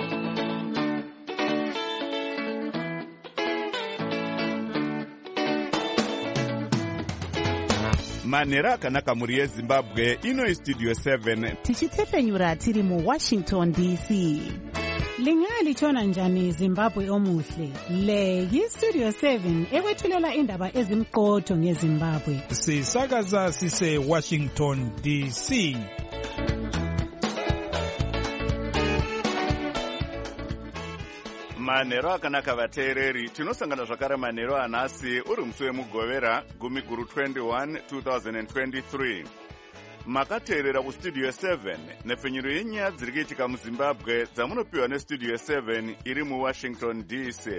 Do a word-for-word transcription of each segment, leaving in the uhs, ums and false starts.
Manhero akanaka muri yeZimbabwe, ino Studio seven. Tichitephenyura tiri mu Washington D C. Lingalitshona njani Zimbabwe omuhle? Le yi Studio seven ekwethulela indaba ezimqotho ngeZimbabwe. Sisakaza sise Washington D C. Manhero akanaka vateereri, tinosangana zvakare manhero anhasi uri musi wemugovera gumi guru twenty-one twenty twenty-three. Makateerera kustudio seven nepfenyuro yenyaya dziri kuitika muZimbabwe dzamunopiwa nestudio seven iri muWashington D C.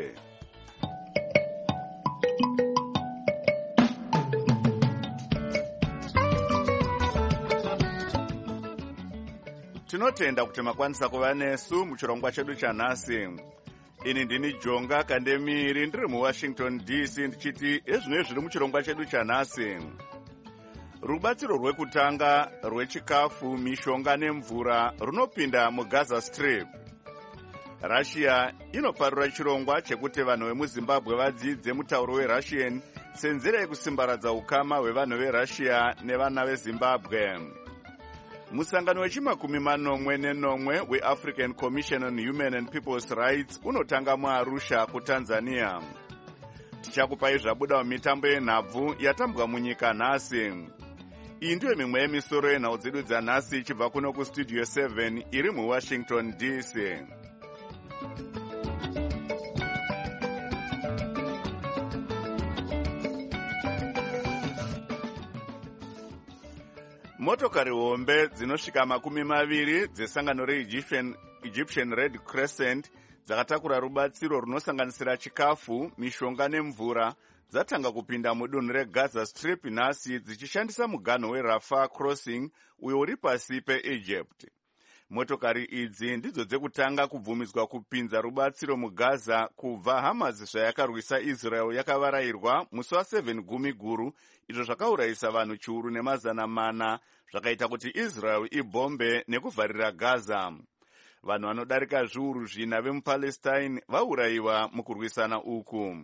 Tinotenda kuti makwanisa kuva nesu muchirongwa chedu chanhasi. Ini ndini Jonga Kandemiri ndiri muWashington D C ndichiti ezvino zviri muchirongwa chedu chanhasi. Rubatsiro rwekutanga rwechikafu, mishonga nemvura runopinda muGaza Strip. Russia inoparura chirongwa chekuti vanhu vemuZimbabwe vadzidze mutauro weRussian senzira yekusimbaradza ukama hwevanhu veRussia nevana veZimbabwe. Musangano wechimakumi manomwe nenomwe weAfrican Commission on Human and People's Rights unotanga muArusha kuTanzania. Tichakupai zvabuda mumitambo yenhabvu yatambwa munyika nhasi. Iyi ndiyo mimwe yemisoro yenhau dzedu dzanhasi ichibva kuno kustudio seven iri muWashington D C. Motokari hombe dzinosvika makumi maviri dzesangano reEgyptian Egyptian Red Crescent dzakatakura rubatsiro runosanganisira chikafu, mishonga nemvura dzatanga kupinda mudunhu reGaza Strip nhasi dzichishandisa muganho weRafah Crossing uyo uri pasi peEgypt. Motokari idzi ndidzo dzekutanga kubvumidzwa kupinza rubatsiro muGaza kubva Hamas zvayakarwisa Israel yakavarayirwa musi wa7 gumi guru, izvo zvakaurayisa vanhu chiuru nemazana mana, zvakaita kuti Israel ibombe nekuvharira Gaza. Vanhu vanodarika zviuru zvina vemuPalestine vaurayiwa mukurwisana uku.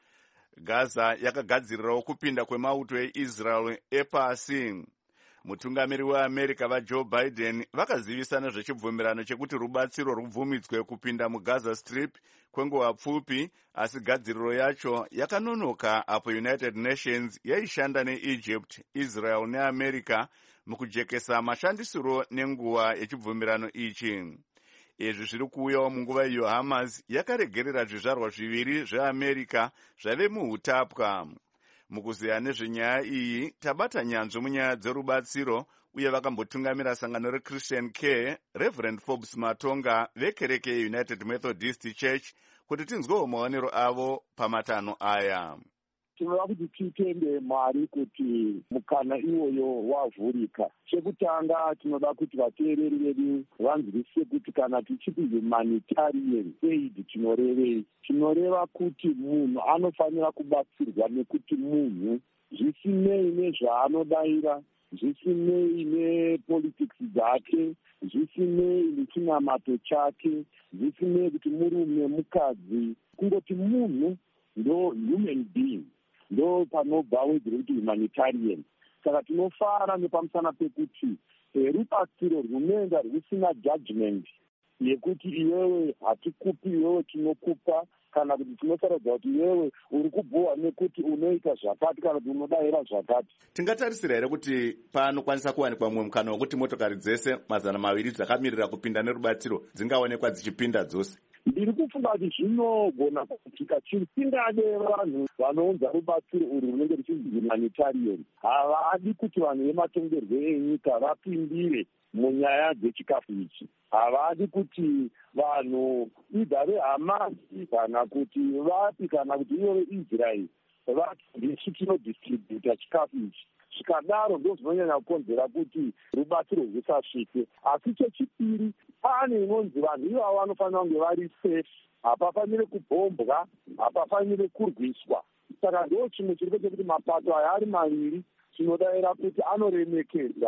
Gaza yakagadzirirawo kupinda kwemauto eIsrael epasi. Mutungamiri weAmerica vaJoe Biden vakazivisana zvechibvumirano chekuti rubatsiro rubvumidzwe kupinda muGaza Strip kwenguva pfupi, asi gadziriro yacho yakanonoka apo United Nations yaishanda neEgypt, Israel neAmerica mukujekesa mashandisiro nenguva yechibvumirano ichi. Izvi zviri kuuyawo munguva iyo Hamas yakaregerera zvizvarwa zviviri zveAmerica zvave muhutapwa. Mukuziya nezvenyaya iyi, tabata nyanzvi munyaya dzerubatsiro uye vakambotungamira sangano reChristian Care, Reverend Forbes Matonga vekereke yeUnited Methodist Church, kuti tinzwewo maonero avo pamatano aya. Tinoda kuti titende Mwari kuti mukana iwoyo wavhurika. Chekutanga tinoda kuti vateereri vedu vanzwisise kuti kana tichiti humanitarian aid tinorevei. Tinoreva kuti munhu anofanira kubatsirwa nekuti munhu, zvisinei nezvaanodayira, zvisinei nepolitics dzake, zvisinei nechinamato chake, zvisinei kuti murume mukadzi, kungoti munhu ndo human being. Ndo panobva wedziri kuti humanitarian. Saka tinofara nepamusana pekuti rubatsiro runenge rusina judgment yekuti iwewe hatikupi, iwewe tinokupa, kana kuti tinosarodza kuti iwewe uri kubhuwa nekuti unoita zvakati kana kuti unodayira zvakati. Tingatarisira here kuti panokwanisa kuwanikwa mumwe mukana wekuti motokari dzese mazana maviri dzakamirira kupinda nerubatsiro dzingaonekwa dzichipinda dzose? Ndiri kufunga kuti zvinogona kuitika chisingade vanhu vanounza rubatsiro uru runenge ruchinzi humanitarian. Havadi kuti vanhu vematongerwo enyika vapindire munyaya dzechikafu ichi. Havadi kuti vanhu idha veHamasi kana kuti vapi kana kuti ivo veIsrael vati ndisu tinodistributa chikafu ichi. Zvikadaro ndo zvinonyanya kukonzera kuti rubatsiro rwisasvike. Asi chechipiri, pane inonzi vanhu ivavo vanofanira kunge vari safe, hapafanire kubhombwa, hapafanire kurwiswa. Saka ndo chimwe chiri chekuti mapato aya ari maviri tinodayira kuti anoremekedza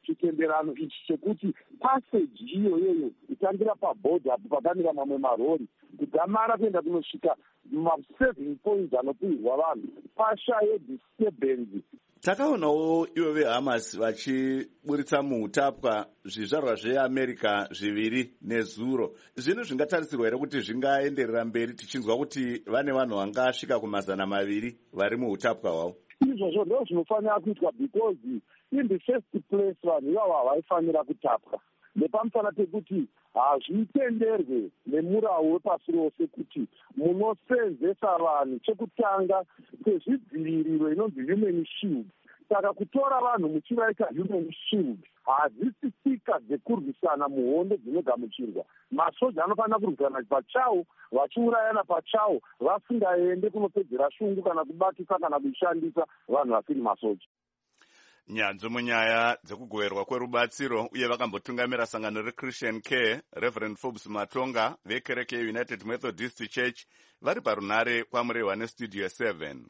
chitenderano ichi chekuti paseji iyoyoyo itangira pabhodha apo pakamira mamwe marori kugamara kuenda kunosvika masaving points anopihwa vanhu pashaye disturbance. Takaonawo ivo veHamas vachiburitsa muutapwa zvizvarwa zveAmerica zviviri nezuro. Zvinhu zvingatarisirwa here kuti zvingaenderera mberi tichinzwa kuti vane vanhu vangasvika kumazana maviri vari muutapwa hwavo? Izvozvo ndo zvinofanira kuitwa because in the first place vanhu ivavo havaifanira kutapwa, nepamusana pekuti hazvitenderwe nemurawo wepasi rose kuti munosenzesa vanhu chekutanga kwezvidziviriro inonzi human shield. Saka kutora vanhu muchivaita human shield hadzisi tsika dzekurwisana muhondo dzinogamuchirwa. Masoja anofanira kurwisana pachawo, vachiurayana pachawo, vasingaende kunopedzera shungu kana kubatisa kana kushandisa vanhu vasiri masoja. Nyanzvi munyaya dzekugoverwa kwerubatsiro uye vakambotungamira sangano reChristian Care, Reverend Forbes Matonga vekereke United Methodist Church vari parunare kwamurehwa neStudio seven.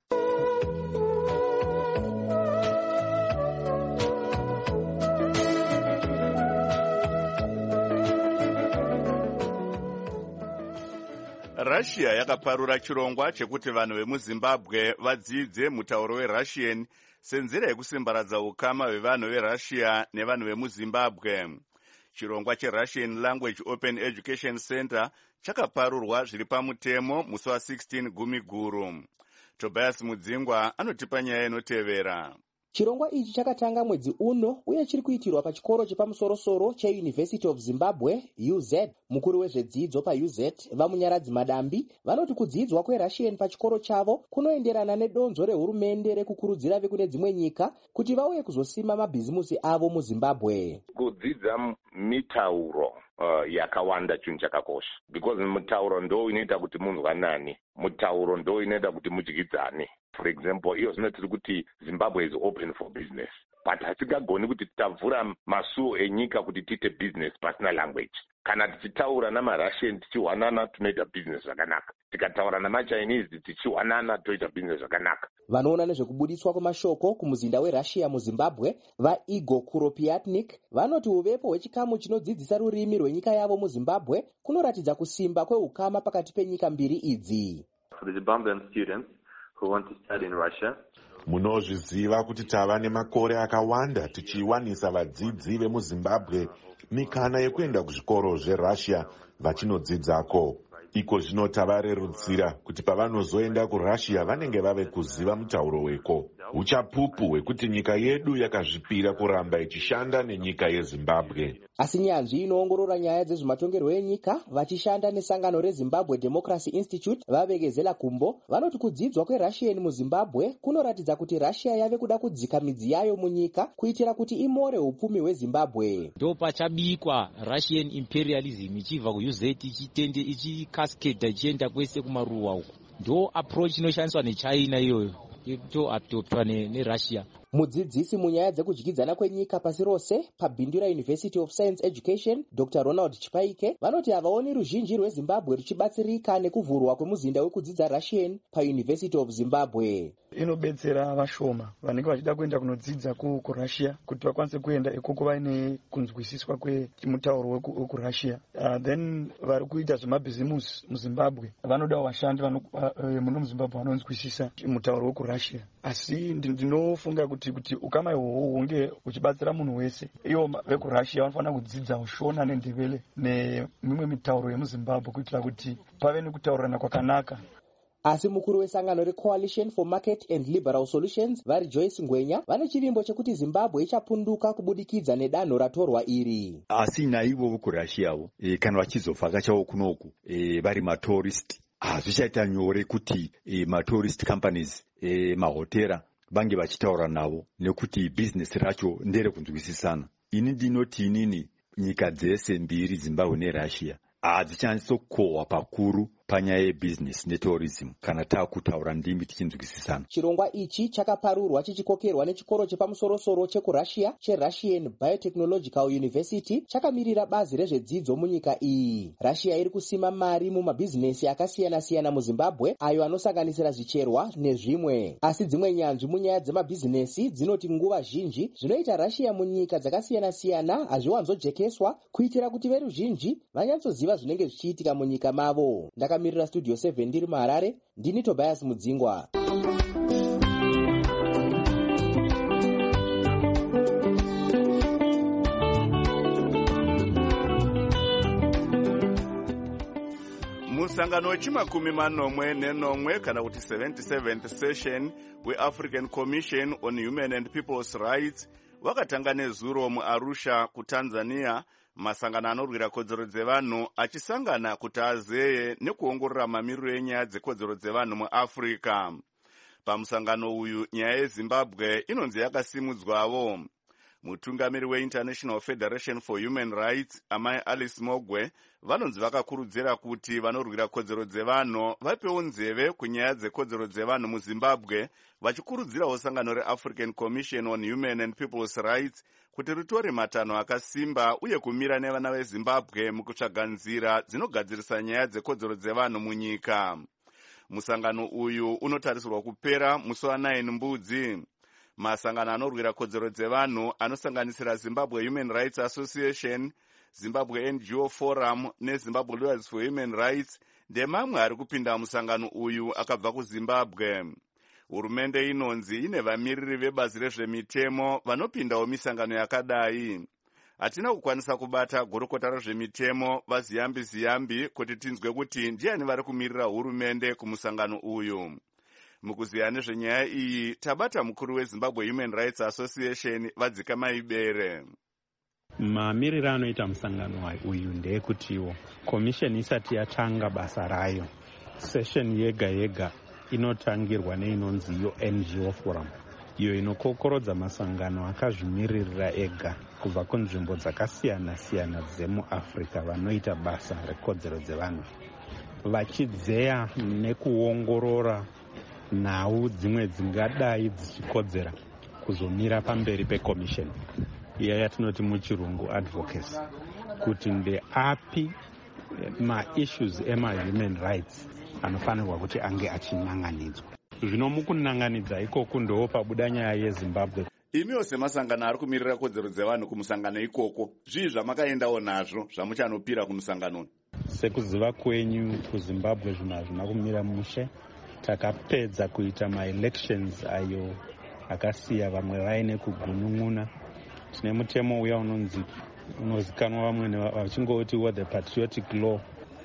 Russia yakaparura chirongwa chekuti vanhu vemuZimbabwe vadzidze mutauro weRussian senzira yekusimbaradza ukama hwevanhu veRussia nevanhu vemuZimbabwe. Chirongwa cheRussian Language Open Education Center chakaparurwa zviri pamutemo musi wa16 gumi guru. Tobias Mudzingwa anotipa nyaya inotevera. Chirongwa ichi chakatanga mwedzi uno uye chiri kuitirwa pachikoro chepamusoro-soro cheUniversity of Zimbabwe U Z. Mukuru wezvedzidzo paU Z vamunyaradzi Madambi vanoti kudzidzwa kweRussian pachikoro chavo kunoenderana nedonzo rehurumende rekukurudzira vekune dzimwe nyika kuti vauye kuzosima mabhizimusi avo muZimbabwe. Kudzidza mitauro uh, yakawanda chinhu chakakosha because mutauro ndo inoita kuti munzwanane, mutauro ndo inoita kuti mudyidzane. For example, iyo zvinoti kuti Zimbabwe is open for business. But hatigagoni kuti tavhura masuo enyika kuti tiite business pasina language. Kana tichitaura namaRussian tichiwanana tunoita business zvakanaka. Tikataura namaChinese tichiwanana toita business zvakanaka. Vanoona nezvekubudiswa kwemashoko kumuzinda weRussia muZimbabwe vaIgor Kuropiatnik vanoti uvepo hwechikamu chinodzidzisa rurimi rwenyika yavo muZimbabwe kunoratidza kusimba kweukama pakati penyika mbiri idzi. For the Zimbabwean students who want to study in Russia, munozviziva kuti tava nemakore akawanda tichiwanisa vadzidzi vemuZimbabwe mikana yekuenda kuzvikoro zveRussia vachinodzidzako. Iko zvino tavarerutsira kuti pavanozoenda kuRussia vanenge vave kuziva mutauro weko. Uchapupu hwekuti nyika yedu yakazvipira kuramba ichishanda nenyika yeZimbabwe. Asi nyanzvi inoongorora nyaya dzezvematongerwo enyika vachishanda nesangano reZimbabwe Democracy Institute vavegezela kumbo vanoti kudzidzwa kweRussian muZimbabwe kunoratidza kuti Russia yave kuda kudzika midzi yayo munyika kuitira kuti imore upfumi hweZimbabwe. Ndo pachabikwa Russian imperialism ichibva kuU Z ichitende ichikascade ichienda kwese kumaruwa uko. Ndo approach inoshandiswa neChina iyoyo to adoptwa neRussia. Mudzidzisi munyaya dzekudyidzana kwenyika pasi rose paBindura University of Science Education Doctor Ronald Chipaike vanoti havaoni ruzhinji rweZimbabwe ruchibatsirika nekuvhurwa kwemuzinda wekudzidza Russian paUniversity of Zimbabwe. Inobetsera vashoma vanenge vachida kuenda kunodzidza kuRussia kuti vakwanise kuenda ikoko vaine kunzwisiswa kwemutauro wekuRussia. Uh, then vari kuita zvemabhizimusi muZimbabwe vanodawo vashandi muno muZimbabwe vanonzwisisa mutauro wekuRussia. Asi ndinofunga kuti kuti ukama ihwohwo hunge uchibatsira munhu wese. Ivo vekuRussia vanofanira kudzidza ushona nendevele nemimwe mitauro yemuZimbabwe kuitira kuti pave nekutaurana kwakanaka. Asi mukuru wesangano reCoalition for Market and Liberal Solutions vari Joyce Ngwenya vane chivimbo chekuti Zimbabwe ichapunduka kubudikidza nedanho ratorwa iri. Asi naivo vekuRussiawo e, kana vachizovhakachawo kunoku e, vari matourist hazvichaita nyore kuti e, matourist companies e, mahotera vange vachitaura navo nekuti business racho ndere kunzwisisana. Ini ndinoti inini nyika dzese mbiri Zimbabwe neRussia hadzichanise kukohwa pakuru panyaya yebusiness netourism kana taakutaura ndimi tichinzwisisana. Chirongwa ichi chakaparurwa chichikokerwa nechikoro chepamusorosoro chekurussia cheRussian Biotechnological University chakamirira bazi rezvedzidzo munyika iyi. Russia iri kusima mari mumabhizinesi akasiyana-siyana muZimbabwe ayo anosanganisira zvicherwa nezvimwe. Asi dzimwe nyanzvi munyaya dzemabhizinesi dzinoti nguva zhinji zvinoita Russia munyika dzakasiyana-siyana hazviwanzojekeswa kuitira kuti veruzhinji vanyatsoziva zvinenge zvichiitika munyika mavo. Ndakamirira Studio seven ndiri muHarare, ndini Tobias Mudzingwa. musangano wechimakumi manomwe nenomwe kana kuti seventy-seventh session weAfrican Commission on Human and People's Rights wakatanga nezuro muArusha kuTanzania, masangano anorwira kodzero dzevanhu achisangana kuti azeye nekuongorora mamiriro enyaya dzekodzero dzevanhu muAfrica. Pamusangano uyu nyaya yeZimbabwe inonzi yakasimudzwawo. Mutungamiri weInternational Federation for Human Rights amai Alice Mogwe vanonzi vakakurudzira kuti vanorwira kodzero dzevanhu vapewo nzeve kunyaya dzekodzero dzevanhu muZimbabwe, vachikurudzirawo sangano reAfrican Commission on Human and People's Rights kuti ritore matanho akasimba uye kumira nevana veZimbabwe mukutsvaga nzira dzinogadzirisa nyaya dzekodzero dzevanhu munyika. Musangano uyu unotarisirwa kupera musi wa9 Mbudzi. Masangano anorwira kodzero dzevanhu anosanganisira Zimbabwe Human Rights Association, Zimbabwe N G O Forum neZimbabwe Lawyers for Human Rights ndemamwe ari kupinda musangano uyu akabva kuZimbabwe. Hurumende inonzi ine vamiriri vebazi rezvemitemo vanopindawo misangano yakadai. Hatina kukwanisa kubata gorokota rezvemitemo vaziyambi ziyambi kuti tinzwe kuti ndiani vari kumirira hurumende kumusangano uyu. Mukuziya nezvenyaya iyi tabata mukuru weZimbabwe Human Rights Association Vadzika Maibere. Mamiriro anoita musangano uyu ndeyekutiwo komisheni isati yatanga basa rayo, session yega yega inotangirwa neinonzi iyo N G O Forum, iyo inokokorodza masangano akazvimiririra ega kubva kunzvimbo dzakasiyana siyana dzemuAfrica vanoita basa rekodzero dzevanhu, vachidzeya nekuongorora nhau dzimwe dzingadai dzichikodzera kuzomira pamberi pekomisheni iya yatinoti muchirungu advocacy, kuti ndeapi maissues ema-human rights anofanirwa kuti ange achinanganidzwa. Zvino mukunanganidza ikoko ndo pabuda nyaya yeZimbabwe. Imiwo semasangano ari kumirira kodzero dzevanhu kumusangano ikoko, zvii zvamakaendawo nazvo zvamuchanopira kumusangano? Sekuziva kwenyu kuZimbabwe zvinhu hazvina kumira mushe. Takapedza kuita ma-elections ayo akasiya vamwe vaine kugunun'una. Tine mutemo uya unonzi unozikanwa vamwe vachingoti wa the patriotic law.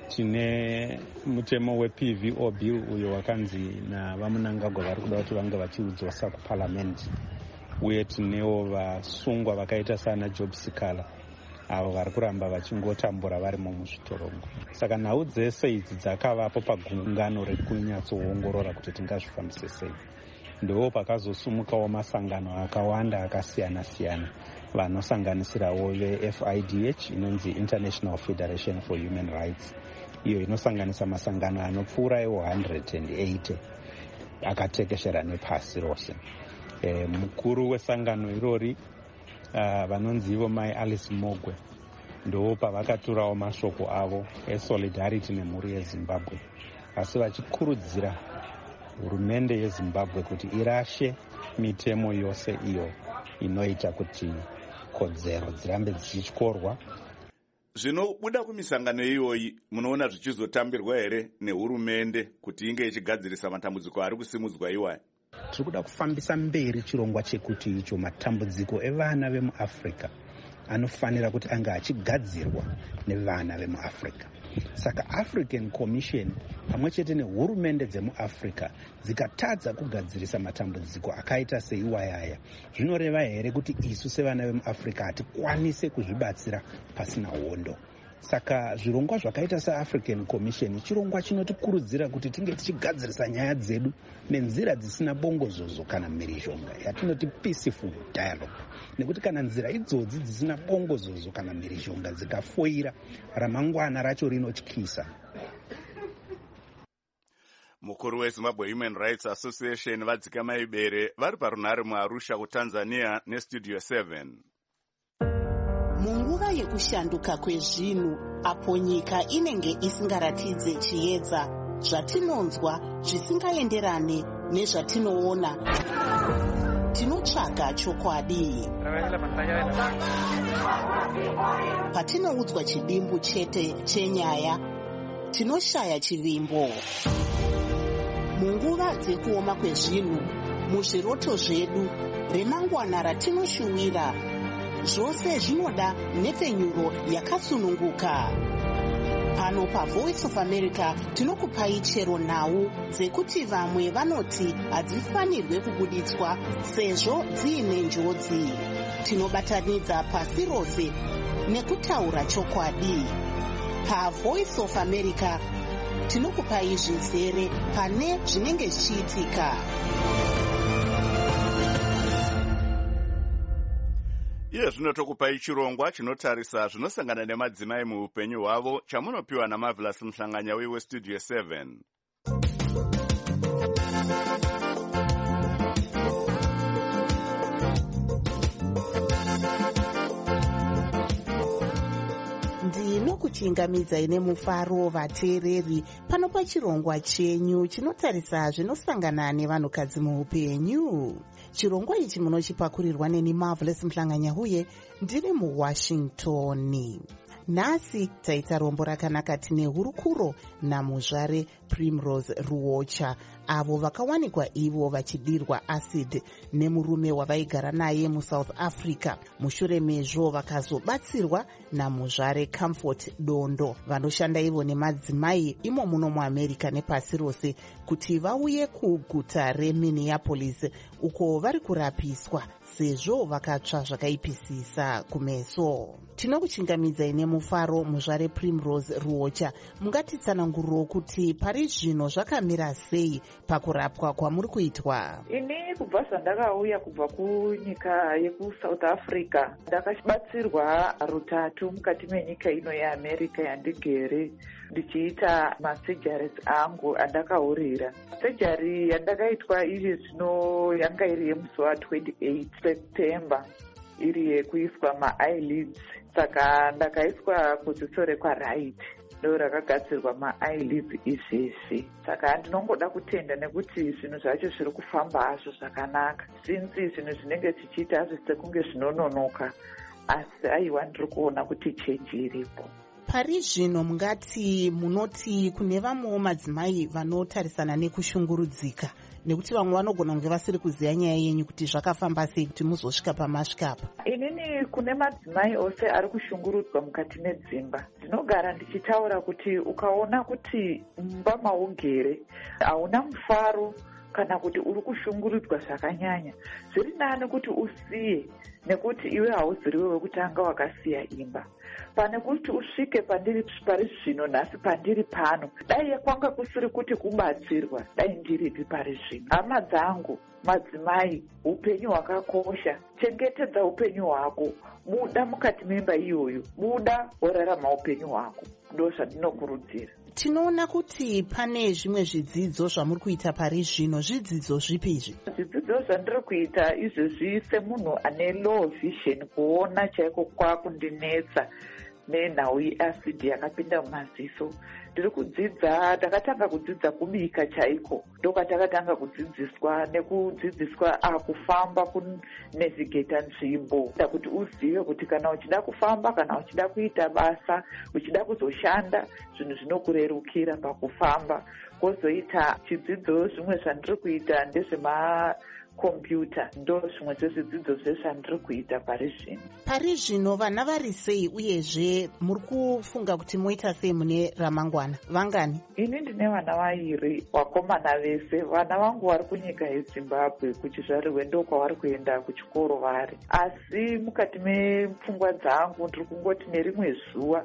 Tine mutemo we-P V O bill uyo wakanzi navamunangagwa vari kuda kuti vange vachiudzosa kuparliament. Uye tinewo vasungwa vakaita sana Job Sikala avo vari kuramba vachingotambura varimo muzvitorongo. Saka nhau dzese idzi dzakavapo pagungano rekunyatsoongorora kuti tingazvifambise sei. Ndo pakazosumukawo masangano akawanda akasiyana siyana vanosanganisirawo ve-F I D H inonzi International Federation for Human Rights, iyo inosanganisa masangano anopfuura ewo one hundred eighty akatekeshera nepasi rose. E, mukuru wesangano irori uh, vanonzi ivo mai Alice Mogwe ndo pavakaturawo mashoko avo esolidarity nemhuri yeZimbabwe, asi vachikurudzira hurumende yeZimbabwe kuti irashe mitemo yose iyo inoita kuti kodzero dzirambe dzichityorwa. Zvinobuda kumisangano iyoyi munoona zvichizotambirwa here nehurumende kuti inge ichigadzirisa matambudziko ari kusimudzwa iwayo? Tiri kuda kufambisa mberi chirongwa chekuti icho matambudziko evana vemuAfrica anofanira kuti anga achigadzirwa nevana vemuAfrica. Saka African Commission pamwe chete nehurumende dzemuAfrica dzikatadza kugadzirisa matambudziko akaita seiwayaya, zvinoreva here kuti isu sevana vemuAfrica hatikwanise kuzvibatsira pasina hondo. Saka zvirongwa zvakaita seAfrican Commission chirongwa chinotikurudzira kuti tinge tichigadzirisa nyaya dzedu nenzira dzisina bongozozo kana mhirizhonga, yatinoti peaceful dialogue. Nekuti kana nzira idzodzi dzisina bongozozo kana mhirizhonga dzikafoira, ramangwana racho rinotyisa. Mukuru weZimbabwe Human Rights Association vadzika maibere vari parunhare muArusha kuTanzania neStudio seven. Munguva yekushanduka kwezvinhu, apo nyika inenge isingaratidze chiedza, zvatinonzwa zvisingaenderane nezvatinoona, tinotsvaga chokwadi. Patinoudzwa chidimbu chete chenyaya, tinoshaya chivimbo. Munguva dzekuoma kwezvinhu, muzviroto zvedu, remangwana ratinoshuwira, zvose zvinoda nhepfenyuro yakasununguka. Pano paVoice of America tinokupai chero nhau dzekuti vamwe vanoti hadzifanirwe kubuditswa sezvo dziine njodzi. Tinobatanidza pasi rose nekutaura chokwadi. PaVoice of America tinokupai zvizere pane zvinenge zvichiitika. Iye zvino tokupai chirongwa chinotarisa zvinosangana nemadzimai muupenyu hwavo chamunopiwa naMarvelous Mhlanganya weStudio seven. Ndinokuchingamidzai nemufaro vateereri pano pachirongwa chenyu chinotarisa zvinosangana nevanhukadzi muupenyu. Chirongwa ichi munochipakurirwa neni Marvelous Mhlanganya uye ndiri muWashington. Nhasi taita rombo rakanaka tine hurukuro namuzvare Primrose Ruocha, avo vakawanikwa ivo vachidirwa acid nemurume wavaigara naye muSouth Africa. Mushure mezvo vakazobatsirwa namuzvare Comfort Dondo, vanoshanda ivo nemadzimai imo muno muAmerica nepasi rose, kuti vauye kuguta reMinneapolis uko vari kurapiswa sezvo vakatsva zvakaipisisa kumeso. Tinokuchingamidzai nemufaro muzvare Primrose Ruocha. Mungatitsananguriro kuti pari zvino zvakamira sei pakurapwa kwamuri kuitwa? Ini kubva zvandakauya kubva kunyika yekuSouth Africa, ndakabatsirwa rutatu mukati menyika ino yeAmerica yandigere, ndichiita masurgeries angu andakaurira. Surgery yandakaitwa iri zvino yanga iri yemusi wa28 September, iri yekuiswa ma-eyelids. Saka ndakaiswa kuziso rekwa-right ndo rakagadzirwa ma-eyelids izvizvi. Saka ndinongoda kutenda nekuti zvinhu zvacho zviri kufamba hazvo zvakanaka. Since zvinhu zvinenge zvichiita hazvo sekunge zvinononoka, asi aiwa ndiri kuona kuti chenji iripo. Pari zvino mungati munoti kune vamwewo madzimai vanotarisana nekushungurudzika, nekuti vamwe vanogona kunge vasiri kuziva nyaya yenyu kuti zvakafamba sei kuti muzosvika pamasvikapa. Inini kune madzimai ose ari kushungurudzwa mukati medzimba, ndinogara ndichitaura kuti ukaona kuti mumba maugere hauna mufaro kana kuti uri kushungurudzwa zvakanyanya, zviri nani kuti usiye, nekuti iwe hauziriwe wekutanga wakasiya imba. Pane kuti usvike pandiri pari zvino nhasi pandiri pano, dai kwanga kusiri kuti kubatsirwa, dai ndiripi pari zvino. Hama dzangu, madzimai, upenyu hwakakosha. Chengetedza upenyu hwako, buda mukati memba iyoyo, buda worarama upenyu hwako. Ndo zvandinokurudzira. Tinoona kuti pane zvimwe zvidzidzo zvamuri kuita pari zvino. Zvidzidzo zvipi izvi? Zvidzidzo zvandiri kuita izvezvi semunhu ane low vision, kuona chaiko kwakundinetsa nenhau yeacid yakapinda mumaziso. Ndiri kudzidza, takatanga kudzidza kubika chaiko, ndokatakatanga kudzidziswa nekudzidziswa akufamba kunevhigeta nzvimbo, kuti uzive kuti kana uchida kufamba, kana uchida kuita basa, uchida kuzoshanda, zvinhu zvinokurerukira pakufamba. Kozoita chidzidzo zvimwe zvandiri kuita ndezvema kompyuta, ndo zvimwe zvezvidzidzo zvezvandiri kuita pari zvino. Pari zvino vana vari sei, uyezve muri kufunga kuti moita sei mune ramangwana? Vangani? Ini ndine vana vairi, vakomana vese. Vana vangu vari kunyika yeZimbabwe, kuchizvarirwe ndo kwavari kuenda kuchikoro vari. Asi mukati mepfungwa dzangu ndiri kungoti nerimwe zuva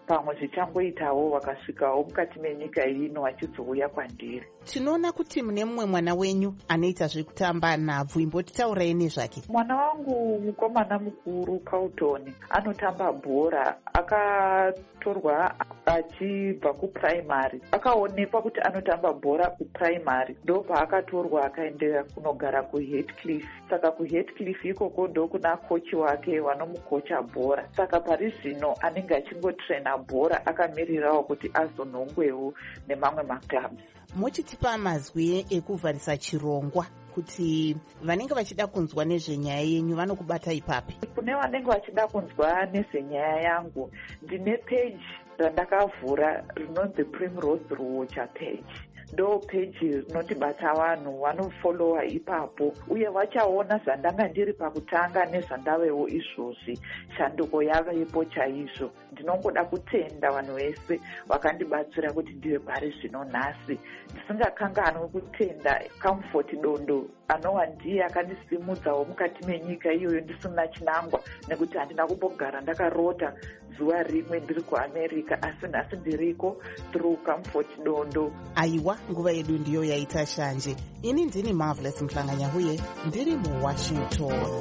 pamwe zvichangoitawo vakasvikawo mukati menyika ino vachizouya kwandiri. Tinoona kuti mune mumwe mwana wenyu anoita zvekutamba nhabvu, imbotitaurai nezvake. Mwana wangu mukomana mukuru Kautoni anotamba bhora, akatorwa achibva kupuraimari, akaonekwa kuti anotamba bhora kupuraimari, ndo paakatorwa akaenderera kunogara kuHeathcliff. Saka kuHeathcliff ikoko ndo kuna kochi wake vanomukocha bhora, saka pari zvino anenge achingotrena bhora akamirirawo kuti azonhongwewo nemamwe maklabs. Mochitipa mazwi ekuvharisa chirongwa kuti vanenge vachida kunzwa nezvenyaya yenyu vanokubata ipapi? Kune vanenge vachida kunzwa nezvenyaya yangu, ndine page randakavhura rinonzi Primrose Ruocha page. Ndo peji rinotibata vanhu vanofolowa ipapo, uye vachaona zvandanga ndiri pakutanga nezvandavewo izvozvi. Shanduko yavepo chaizvo. Ndinongoda kutenda vanhu vese vakandibatsira kuti ndive pari zvino nhasi. Ndisingakanganwi kutenda Comfort Dondo anova ndiye akandisimudzawo mukati menyika iyoyo ndisina chinangwa, nekuti handina kumbogara ndakarota zuva rimwe ndiri kuAmerica, asi nhasi ndiriko through Comfort Dondo. Aiwa, nguva yedu ndiyo yaita shanje. Ini ndini Marvelous Mhlanganyahuye, ndiri muWashington.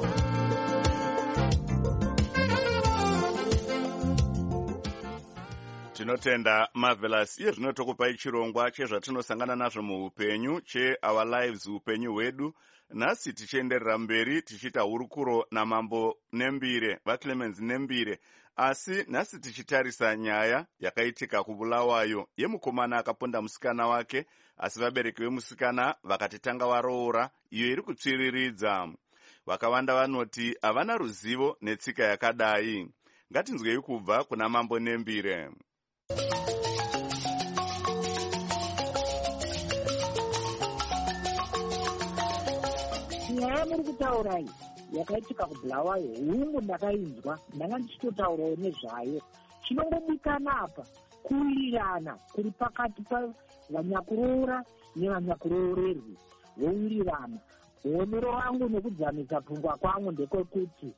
Tinotenda Marvelous. Iye zvino tokupai chirongwa chezvatinosangana nazvo muupenyu cheOur Lives, upenyu hwedu. Nhasi tichienderera mberi tichiita hurukuro namambo Nembire, vaClemens Nembire. Asi nhasi tichitarisa nyaya yakaitika kubulawayo yemukomana akaponda musikana wake, asi vabereki vemusikana vakatitanga varoora, iyo iri kutsviriridza. Vakawanda vanoti havana ruzivo netsika yakadai. Ngatinzwei kubva kuna mambo Nembire. Nyaya muri kutaurai yakaitika kubulawayo hungu ndakainzwa, ndanga ndichitotaurawo nezvayo. Chinongobikana apa kuwirirana kuri pakati pavanyakuroora nevanyakuroorerwi, vowirirana. Honero wangu nekudzamisa pfungwa kwangu ndekwekuti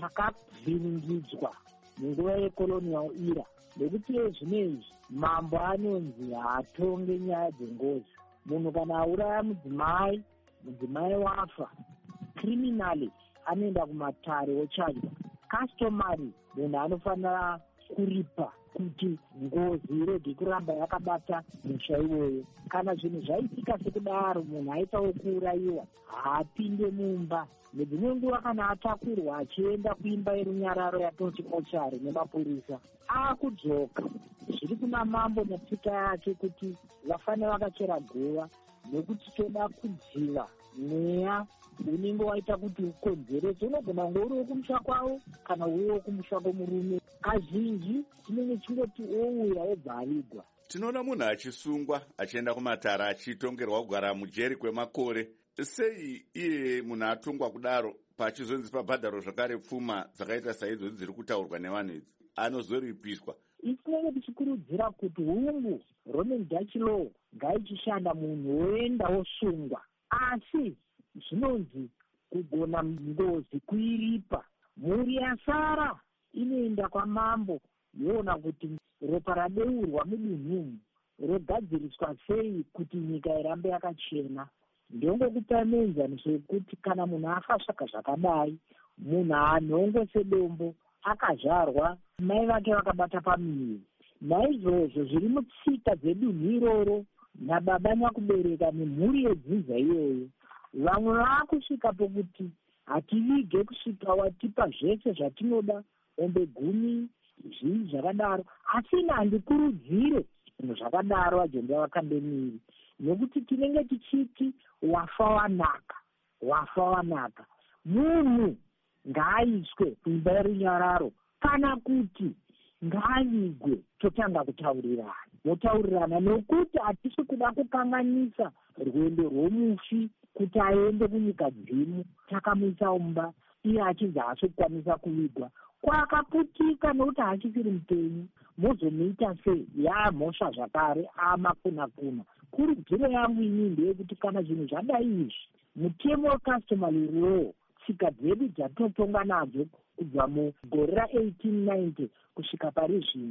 takavhiringidzwa munguva yecolonial era, nekuti zvinezvi mambo anonzi haatonge nyaya dzengozi. Munhu kana auraya mudzimai, mudzimai wafa, criminally anoenda kumatare ochadwa. Customary munhu anofanira kuripa kuti ngozi irege kuramba yakabata musha iwoyo. Kana zvinhu zvaitika sekudaro, munhu aitawo kuurayiwa, haapinde mumba. Nedzimwe nguva kana atakurwa achienda kuimba yerunyararo yatinoti mochari nemapurisa, akudzoka. Zviri kuna mambo netsika yake kuti vafanira vakachera guva, nekuti toda kudziva mweya unenge waita kuti ukonzerese. Unogona kunge uriwo kumusha kwavo kana uriwo kumusha kwomurume. Kazhinji tinenge chingoti ouya obva avigwa. Tinoona munhu achisungwa achienda kumatara achitongerwa kugara mujeri kwemakore. Sei iye munhu atongwa kudaro pachizonzi pabhadharo zvakare pfuma dzakaita saizvozvi dziri kutaurwa nevanhu idzi anozoripiswa? Itinenge tichikurudzira kuti hungu Roman Dutch law ngaichishanda munhu woenda wosungwa, asi zvinonzi kugona ngozi kuiripa. Mhuri yasara inoenda kwamambo yoona kuti ropa rabeurwa mudunhumu rogadziriswa sei kuti nyika irambe yakachena. Ndongokupa muenzaniso yekuti kana munhu afa svaka zvakadai, munhu haanhongo sedombo, akazvarwa mai vake vakabata pamiri. Naizvozvo zviri mutsika dzedunhu iroro nababa nyakubereka nemhuri yedzinza iyoyo, vamwe vaakusvika pokuti hativige kusvika watipa zvese zvatinoda, ombe gumi zvii zvakadaro. Asi ina handikurudzire zvinhu zvakadaro ajenda vakandemiri, nokuti tinenge tichiti wafa wanaka, wafa wanaka. Munhu ngaaiswe kuimba yerunyararo, kana kuti ngaavigwe, totanga kutaurirana. Motaurirana nokuti hatisi kuda kukanganisa rwendo rwomufi kuti aende kunyika dzimu. Takamuisa mumba, iye achibva asokwanisa kuvigwa, kwakaputika nokuti haachisiri mupenyu. Mozomuita sei? Yaamhosva zvakare, amakuna kuna. Kurudziro yangu ini ndeyekuti kana zvinhu zvadai izvi, mutemo wecustomary law, tsika dzedu dzatotonga nadzo kubva mugore raeighteen ninety kusvika pari zvino,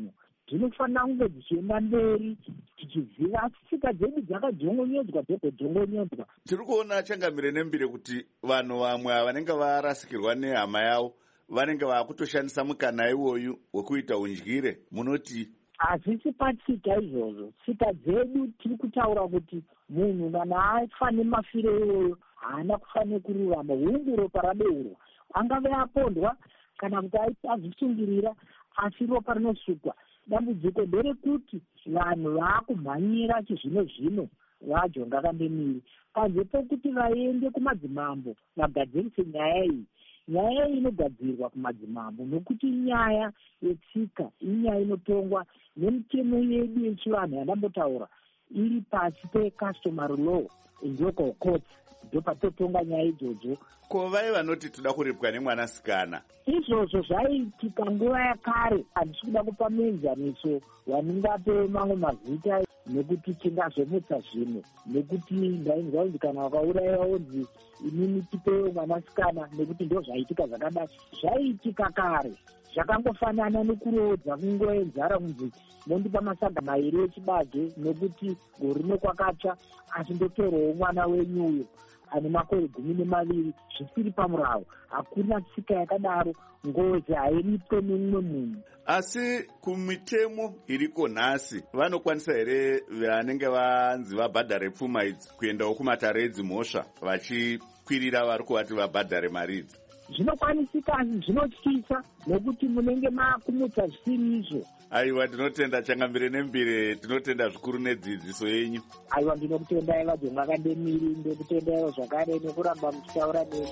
dzinofanira kunge dzichienda mberi tichiziva tsika dzedu dzakadhongonyedzwa dzogodhongonyedzwa. Tiri kuona changamire nembire kuti vanhu vamwe vanenge varasikirwa nehama yavo vanenge vakutoshandisa mukana iwoyu wekuita undyire. Munoti hazvisi patsika izvozvo. Tsika dzedu tiri kutaura kuti munhu kana afa nemafiro iwoyo haana kufanira kururama. Hungu ropa rabeurwa, angave apondwa kana kuti azvisungirira, asi ropa rinosukwa. Dambudziko nderekuti vanhu vaakumhanyira chizvino zvino vajonga kandemiri panze pokuti vaende kumadzimambo vagadzirise nyaya iyi. Nyaya iyi inogadzirwa kumadzimambo nokuti inyaya yetsika, inyaya inotongwa nemitemo yedu yechivanhu yandambotaura iri pasi pecustomary law and local courts, ndo patotonga nyaya idzodzo. Ko vai vanoti toda kuripwa nemwanasikana, izvozvo zvaiitika nguva yakare. Handisi kuda kupa muenzaniso waningape mamwe mazita nekuti tingazomutsa zvimwe, nekuti ndainzwa kunzi kana wakaurayiwa onzi inini tipewo mwanasikana, nekuti ndo zvaiitika zvakadai. Zvaiitika kare, zvakangofanana nekuroodza kungoenzara kunzi mondipa masaga mairi echibage nekuti gore rino kwakatsva, asi ndotorawo mwana wenyuyo ane makore gumi nemaviri zvisiri pamuravo. Hakuna tsika yakadaro, ngozi hairipwe nemumwe munhu. Asi kumitemo iriko nhasi vanokwanisa here vanenge vanzi vabhadhare pfuma idzi kuendawo kumatare edzimhosva vachikwirira vari kuvati vabhadhare mari idzi? Zvinokwanisika, asi zvinotyisa nekuti munenge maakumutsa zvisiri izvo. Aiwa, ndinotenda Changambire Nembire, tinotenda zvikuru nedzidziso yenyu. Aiwa, ndinokutendai vajonga kandemiri, ndinokutendaiwo zvakare nekuramba muchitaura neni.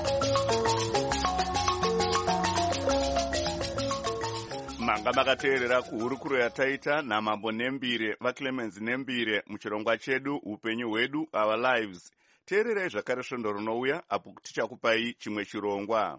Manga makateerera kuhurukuro yataita naMambo Nembire vaClemens Nembire muchirongwa chedu upenyu hwedu, our lives. Teererai zvakare svondo rinouya apo tichakupai chimwe chirongwa.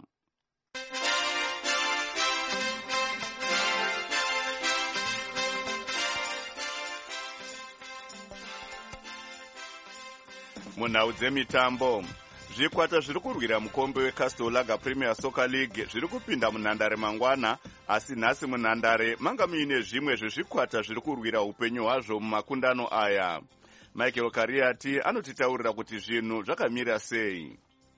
Munhau dzemitambo, zvikwata zviri kurwira mukombe weCastle Lager Premier Soccer League zviri kupinda munhandare mangwana, asi nhasi munhandare manga muine zvimwe zvezvikwata zviri kurwira upenyu hwazvo mumakundano aya. Michael Kariati anotitaurira kuti zvinhu zvakamira sei.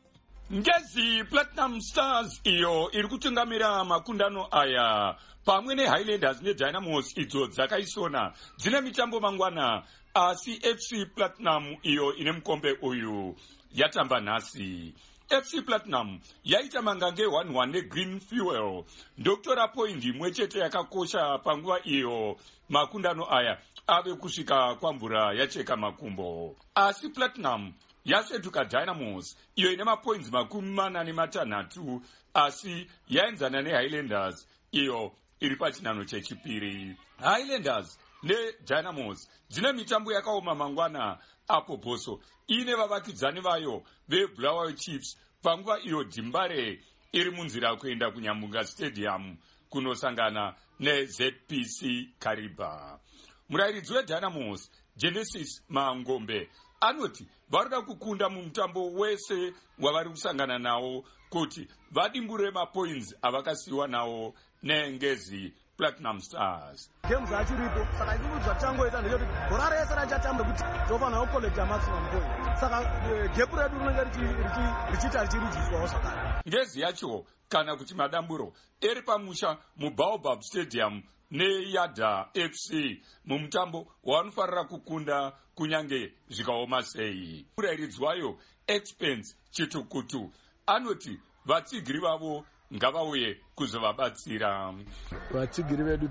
Ngezi Platinum Stars iyo iri kutungamira makundano aya pamwe neHighlanders neDynamos idzo dzakaisona dzine mitambo mangwana, asi F C Platinum iyo ine mukombe uyu yatamba nhasi. F C Platinum yaita mangange one one neGreen Fuel ndokutora point imwe chete yakakosha panguva iyo makundano aya ave kusvika kwamvura yacheka makumbo. Asi Platinum yasvetuka Dynamos iyo ine mapoints makumi mana nematanhatu, asi yaenzana neHighlanders iyo iri pachinano chechipiri. Highlanders neDynamos dzine mitambo yakaoma mangwana, apo Boso ine vavakidzani vayo veBulawayo Chiefs panguva iyo Dimbare iri munzira kuenda kuNyambunga Stadium kunosangana neZ P C Kariba. Murairidzi weDynamos Genesis Mangombe anoti varida kukunda mumutambo wese wavari kusangana nawo kuti vadimbure mapoints avakasiyiwa nawo neNgezi Platinum Stars. Games achiripo saka ikudzwa changoita ndekuti gora rese rachatamba kuti tofanira kukollect maximum point. Saka gap redu rinenge richiita richirudziswawo zvakare. Ngezi yacho kana kuti madamburo eri pamusha muBaobab Stadium neYada F C mumutambo wanofarira kukunda kunyange zvikaoma sei. Murairidzi wayo Expense Chitukutu anoti vatsigiri vavo ngavauye kuzovabatsira. Vatsigiri vedu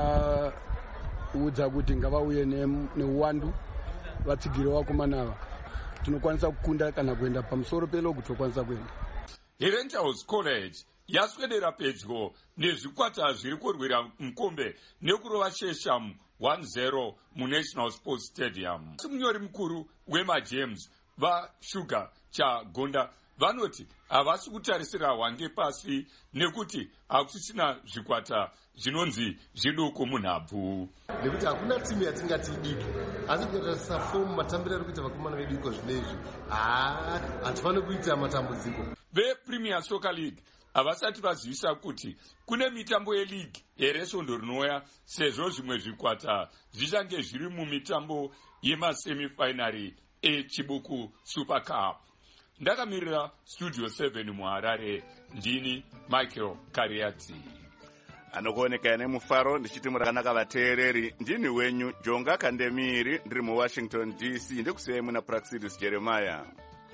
tinovaudza kuti ngavauye neuwandu, vatsigiri vakomana tinokwanisa kukunda kana kuenda pamusoro pelogu tokwanisa kuenda. Herenthouse College yaswedera pedyo nezvikwata zviri kurwira mukombe nekurova Shesham one zero muNational Sports Stadium. Munyori mukuru wemaJames vaShuga chaGonda vanoti havasi kutarisira wange pasi nekuti hakusisina zvikwata zvinonzi zviduku munhabvu. Nekuti hakuna timu yatingati idiki, asi kutarisa fomu matambiro ari kuita vakomana vedu iko zvinezvi, haa hatifaniri kuita matambudziko. VePremier Soccer League havasati vazivisa kuti kune mitambo yeligi yeresondo rinouya sezvo zvimwe zvikwata zvichange zviri mumitambo yemasemifinary echibuku super cup. Ndakamirira studio seven muharare, ndini Michael Kariadzi. Anokuoneka nemufaro ndichiti murakanaka vateereri. Ndini wenyu Jonga Kandemiri, ndiri muWashington D C. Ndikusiyai muna Praxidis Jeremiah.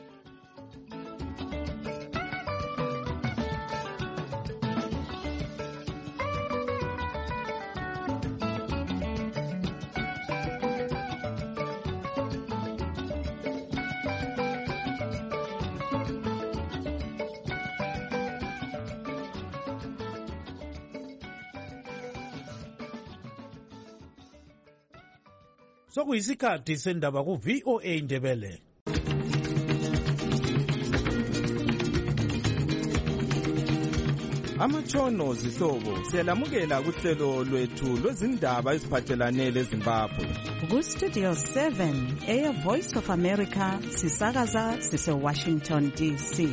Sokuyisikhathi sendaba ku V O A Ndebele. Amatshono zihlobo siyalamukela kuhlelo lwethu lwezindaba eziphathelane leZimbabwe. Ku Studio seven Air Voice of America sisakaza sise Washington D C.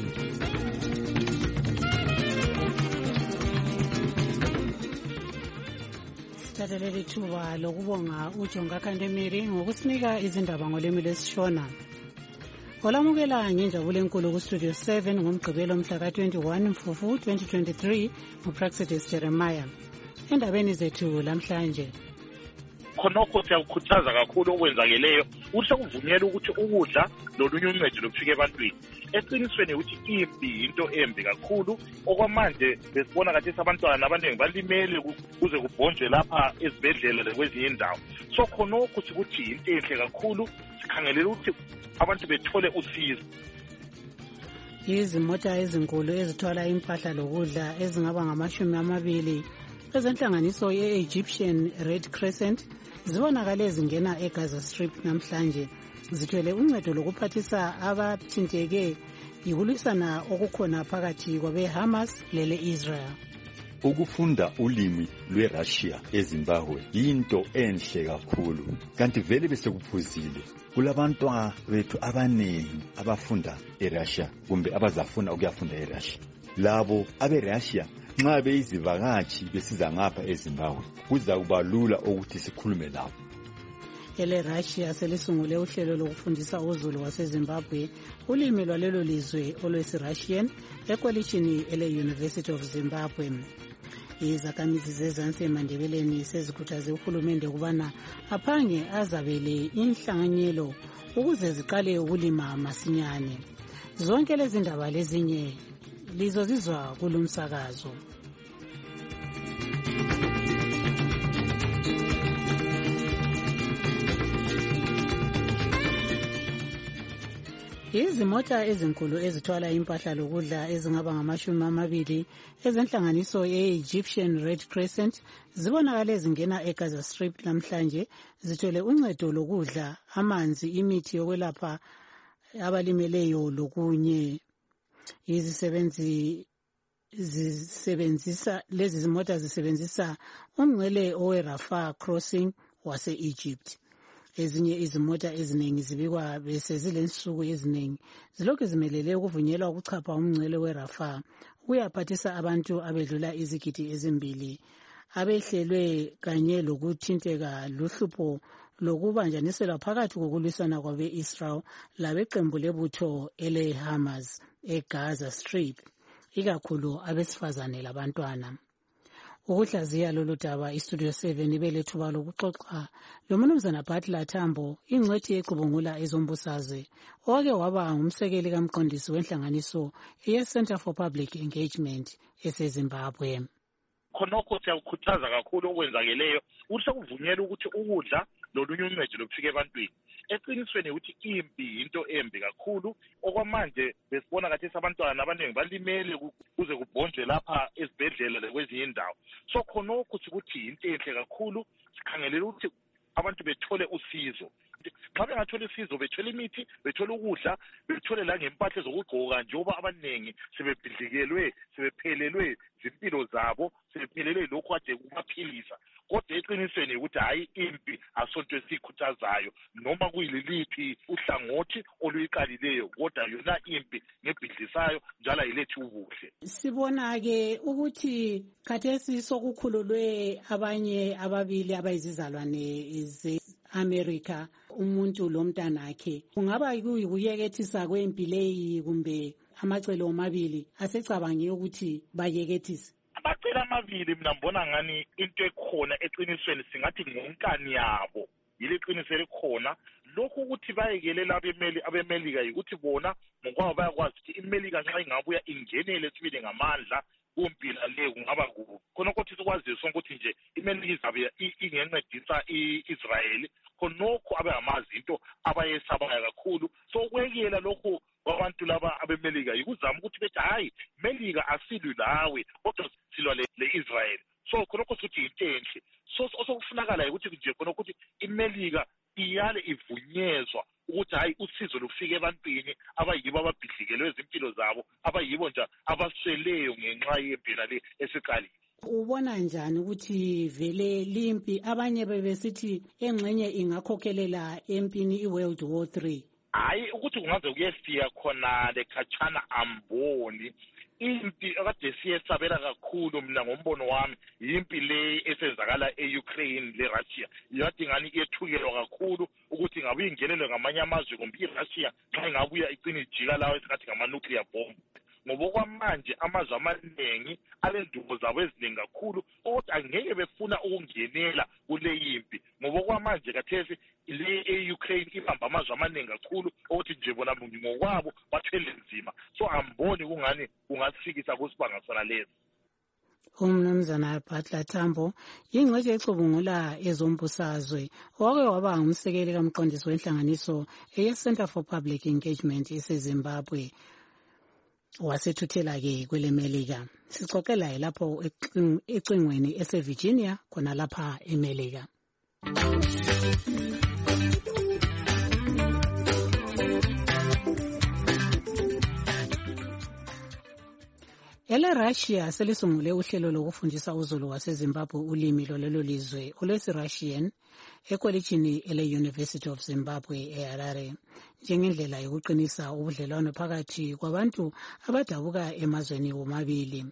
Sithathelele ithuba lokubonga uJonga Kandemiri ngokusinika izindaba ngolimi lesishona. Olamukela ngenjabulo enkulu ku Studio seven ngomgqibelo mhla ka twenty-one Mfufu twenty twenty-three nguPraxidis Jeremiah. Endabeni zethu lamhlanje. Khonokho siyakukhuthaza kakhulu okwenzakeleyo uhle kuvunyela ukuthi ukudla lolunye uncedo lokufika ebantwini. Eqinisweni ukuthi impi into embi kakhulu okwamanje besibona kathi abantwana abaningi balimele kuze kubhonjwe lapha ezibhedlela lekwezinye indawo. So khonokho sikuthi into enhle kakhulu sikhangelela ukuthi abantu bethole usizo. Izimota ezinkulu ezithwala impahla lokudla ezingaba ngamashumi amabili ezenhlanganiso ye-Egyptian Red Crescent zibonakale zingena eGaza Strip namhlanje zithwele uncedo lokuphathisa abathinteke yikulwisana okukhona phakathi kwabe-Hamas lele-Israel. Ukufunda ulimi lwe-Russia eZimbabwe yinto enhle kakhulu, kanti vele bese kuphuzile kulabantwana bethu abaningi abafunda eRussia kumbe abazafuna ukuyafunda eRussia. Labo abe-Russia nxa beyizivakatshi besiza ngapha eZimbabwe kuza kuba lula ukuthi sikhulume labo. Ele Russia selisungule uhlelo lokufundisa uZulu waseZimbabwe ulimi lwalelo lizwe olwesi-Russian ekolitshini ele University of Zimbabwe. Izakhamizi zezansi eMandebeleni sezikhuthaze uhulumende ukubana aphange azabele inhlanganyelo ukuze ziqale ukulima masinyane. Zonke lezi ndaba lezinye lizozizwa kulumsakazo. Izimota ezinkulu ezithwala impahla lokudla ezingaba ngamashumi amabili ezenhlanganiso ye-Egyptian Red Crescent zibonakale zingena eGaza Strip namhlanje zithwele uncedo lokudla, amanzi, imithi yokwelapha abalimeleyo lokunye. Izisebenzi zisebenzisa lezi zimota zisebenzisa umngcele owe-Rafah Crossing wase-Egypt. Ezinye izimota eziningi zibikwa bese zilensuku eziningi zilokhu zimelele ukuvunyelwa ukuchapha umngcele we-Rafah uyaphathisa abantu abedlula izigidi ezimbili abehlelwe kanye lokuthinteka luhlupho lokubanjaniselwa phakathi kokulwisana kwabe-Israel labeqembu lebutho ele-Hamas eGaza Strip, ikakhulu abesifazane labantwana. Ukuhlaziya lolu daba iStudio seven ibelethuba lokuxoxa loMnumzana Butler Tambo, ingcwethi yecubungula ezombusazwe, owake waba ngumsekeli kamqondisi wenhlanganiso ye-Center for Public Engagement eseZimbabwe. Khonokho siyakukhuthaza kakhulu okwenzakeleyo uhle kuvunyela ukuthi ukudla lolunye uncedo lokufika ebantwini. Eqinisweni ukuthi impi into embi kakhulu okwamanje besibona kathi abantwana abaningi balimele kuze kubhonjwe lapha ezibhedlela lekwezinye indawo. So khonokho sikuthi into enhle kakhulu sikhangelela ukuthi abantu bethole usizo. Xa bengathola usizo bethole imithi, bethole ukudla, bethole la ngempahla zokugqoka njengoba abaningi sebebhidlikelwe, sebephelelwe zimpilo zabo, sebephelelwe lokho kade kubaphilisa. kodwa eqinisweni ukuthi hayi impi asonto esikhuthazayo noma kuyiliphi uhlangothi oluyiqalileyo kodwa yona impi ngebhidlisayo njalo ayilethi ubuhle. Sibona ke ukuthi khathesi sokukhululwe abanye ababili abayizizalwane ze-America, umuntu lomntanakhe. Kungaba kuyikuyekethisa kwempi leyi kumbe amacelo omabili asecabange ukuthi bayekethise? Amacelo amabili mina mbona ngani into ekhona eqinisweni singathi ngonkani yabo yile qiniso elikhona. Lokhu ukuthi bayekelela abemeli abemelika yikuthi bona ngokwabo bayakwazi ukuthi imelika nxa ingabuya ingenele sibili ngamandla kumpila le kungaba kubi. Khona ukuthi sikwazi sonke ukuthi nje imelika izabe ingencedisa i-Israel khonokho abengamazi into abayesabayo kakhulu. So kwekela lokhu kwabantu laba abemelika yikuzama ukuthi bethi hayi melika asilwi lawe kodwa silwa le-Israel. So khonokho sithi into enhle. So osokufunakala ukuthi nje khona ukuthi imelika iyale ivunyezwa ukuthi hayi usizo lufike ebantwini abayibo ababhidlikelwe izimpilo zabo abayibo nje abasweleyo ngenxa yempila le esiqalile. Ubona njani ukuthi vele limpi abanye bebesithi engxenye ingakhokhelela empini i-World War three? Hayi ukuthi kungaze kuyefika khona lekhatshana amboni. Impi akade siyesabela kakhulu mina ngombono wami impi le esenzakala e-Ukraine le-Russia iyadingani iyethukelwa kakhulu ukuthi ngabe ingenelwe ngamanye amazwe kumbe i-Russia nxa ingabuya icina ijika lawo esingathi ngama-nuclear bomb. Ngoba kwamanje amazwe amaningi alendubo zabo eziningi kakhulu kodwa angeke befuna ukungenela kule yimpi ngoba kwamanje kathesi le e-Ukraine ibamba amazwe amaningi kakhulu ukuthi nje bona ngokwabo bathwele nzima. So amboni kungani kungasikisa kusibanga sona lezi. Umnumzana Butler Tambo ingcwethi ecubungula ezombusazwe wake waba ngumsekeli kamqondisi wenhlanganiso eye-Center for Public Engagement eseZimbabwe. Wasethuthela ke kwele Melika. Sixoxela lapho ecingweni ese-Virginia khona lapha eMelika. Ele Russia selisungule uhlelo lokufundisa uzulu waseZimbabwe ulimi lolelo lizwe olwesi-Russian ekolitshini ele-University of Zimbabwe eHarare njengendlela yokuqinisa ubudlelwano phakathi kwabantu abadabuka emazweni womabili.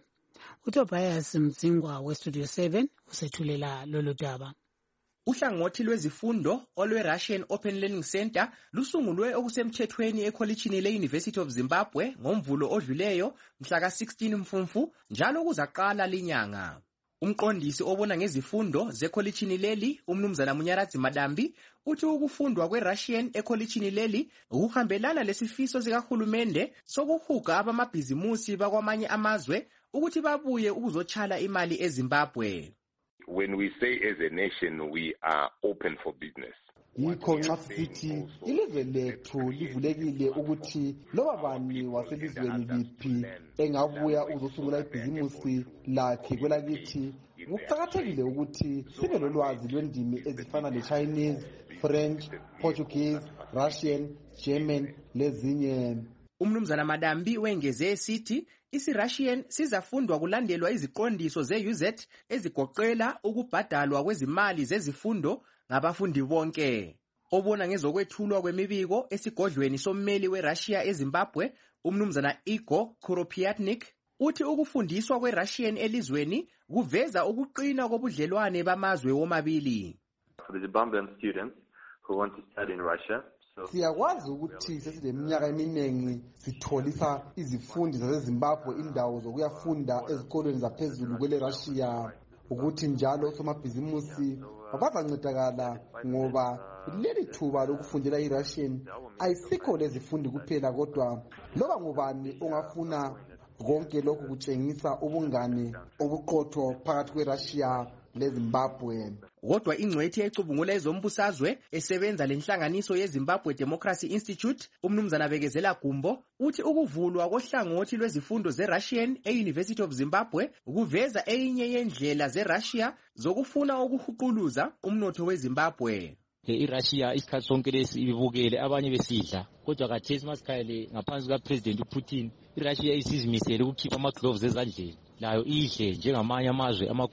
uTobias Mzingwa weStudio seven usethulela lolu daba. Uhlangothi lwezifundo olwe-Russian Open Learning Center lusungulwe okusemthethweni ekholitshini le-University of Zimbabwe ngomvulo odluleyo mhla ka sixteen Mfumfu njalo kuzaqala linyanga. Umqondisi obona ngezifundo zekholitshini leli umnumzana Munyaradzi Madambi uthi ukufundwa kwe-Russian ekholitshini leli ukuhambelana lesifiso sikahulumende sokuhuga abamabhizimusi bakwamanye amazwe ukuthi babuye ukuzotshala imali eZimbabwe. When we say as a nation we are open for business. Yikho nxa sithi ilizwe lethu livulekile ukuthi loba bani waselizweni liphi engabuya uzosungula ibhizimusi lakhe kwelakithi. Kuqakathekile ukuthi sibe lolwazi lwendimi ezifana le-Chinese, French, Portuguese, Russian, German lezinye. Umnumzana Madambi wengeze esithi isi-Russian sizafundwa kulandelwa iziqondiso ze-U Z ezigoqela ukubhadalwa kwezimali zezifundo ngabafundi bonke. Obona ngezokwethulwa kwemibiko esigodlweni sommeli we-Russia eZimbabwe umnumzana Igor Kuropiatnik uthi ukufundiswa kwe-Russian elizweni kuveza ukuqina kobudlelwane bamazwe womabili. For the Zimbabwean students who want to study in Russia, siyakwazi ukuthi sesileminyaka eminingi sitholisa izifundi zaseZimbabwe indawo zokuyafunda ezikolweni zaphezulu kwele Russia ukuthi njalo somabhizimusi bazancedakala ngoba leli thuba lokufundela i-Russian ayisikho lezifundi kuphela kodwa loba ngubani ongafuna konke lokhu kutshengisa ubungane obuqotho phakathi kwe-Russia leZimbabwe. Kodwa ingcwethi ecubungula ezombusazwe esebenza lenhlanganiso yeZimbabwe Democracy Institute umnumzana Bekezela Gumbo uthi ukuvulwa kohlangothi lwezifundo ze-Russian e-University of Zimbabwe kuveza eyinye yendlela ze-Russia zokufuna ukuhuquluza umnotho weZimbabwe. I-Russia isikhathi sonke lesi ibukele abanye besidla kodwa khathesi masikhayele ngaphansi kukaPresident uPutin i-Russia isizimisele ukukhipha ama-gloves ezandleni layo idle njengamanye amazwe amakhulu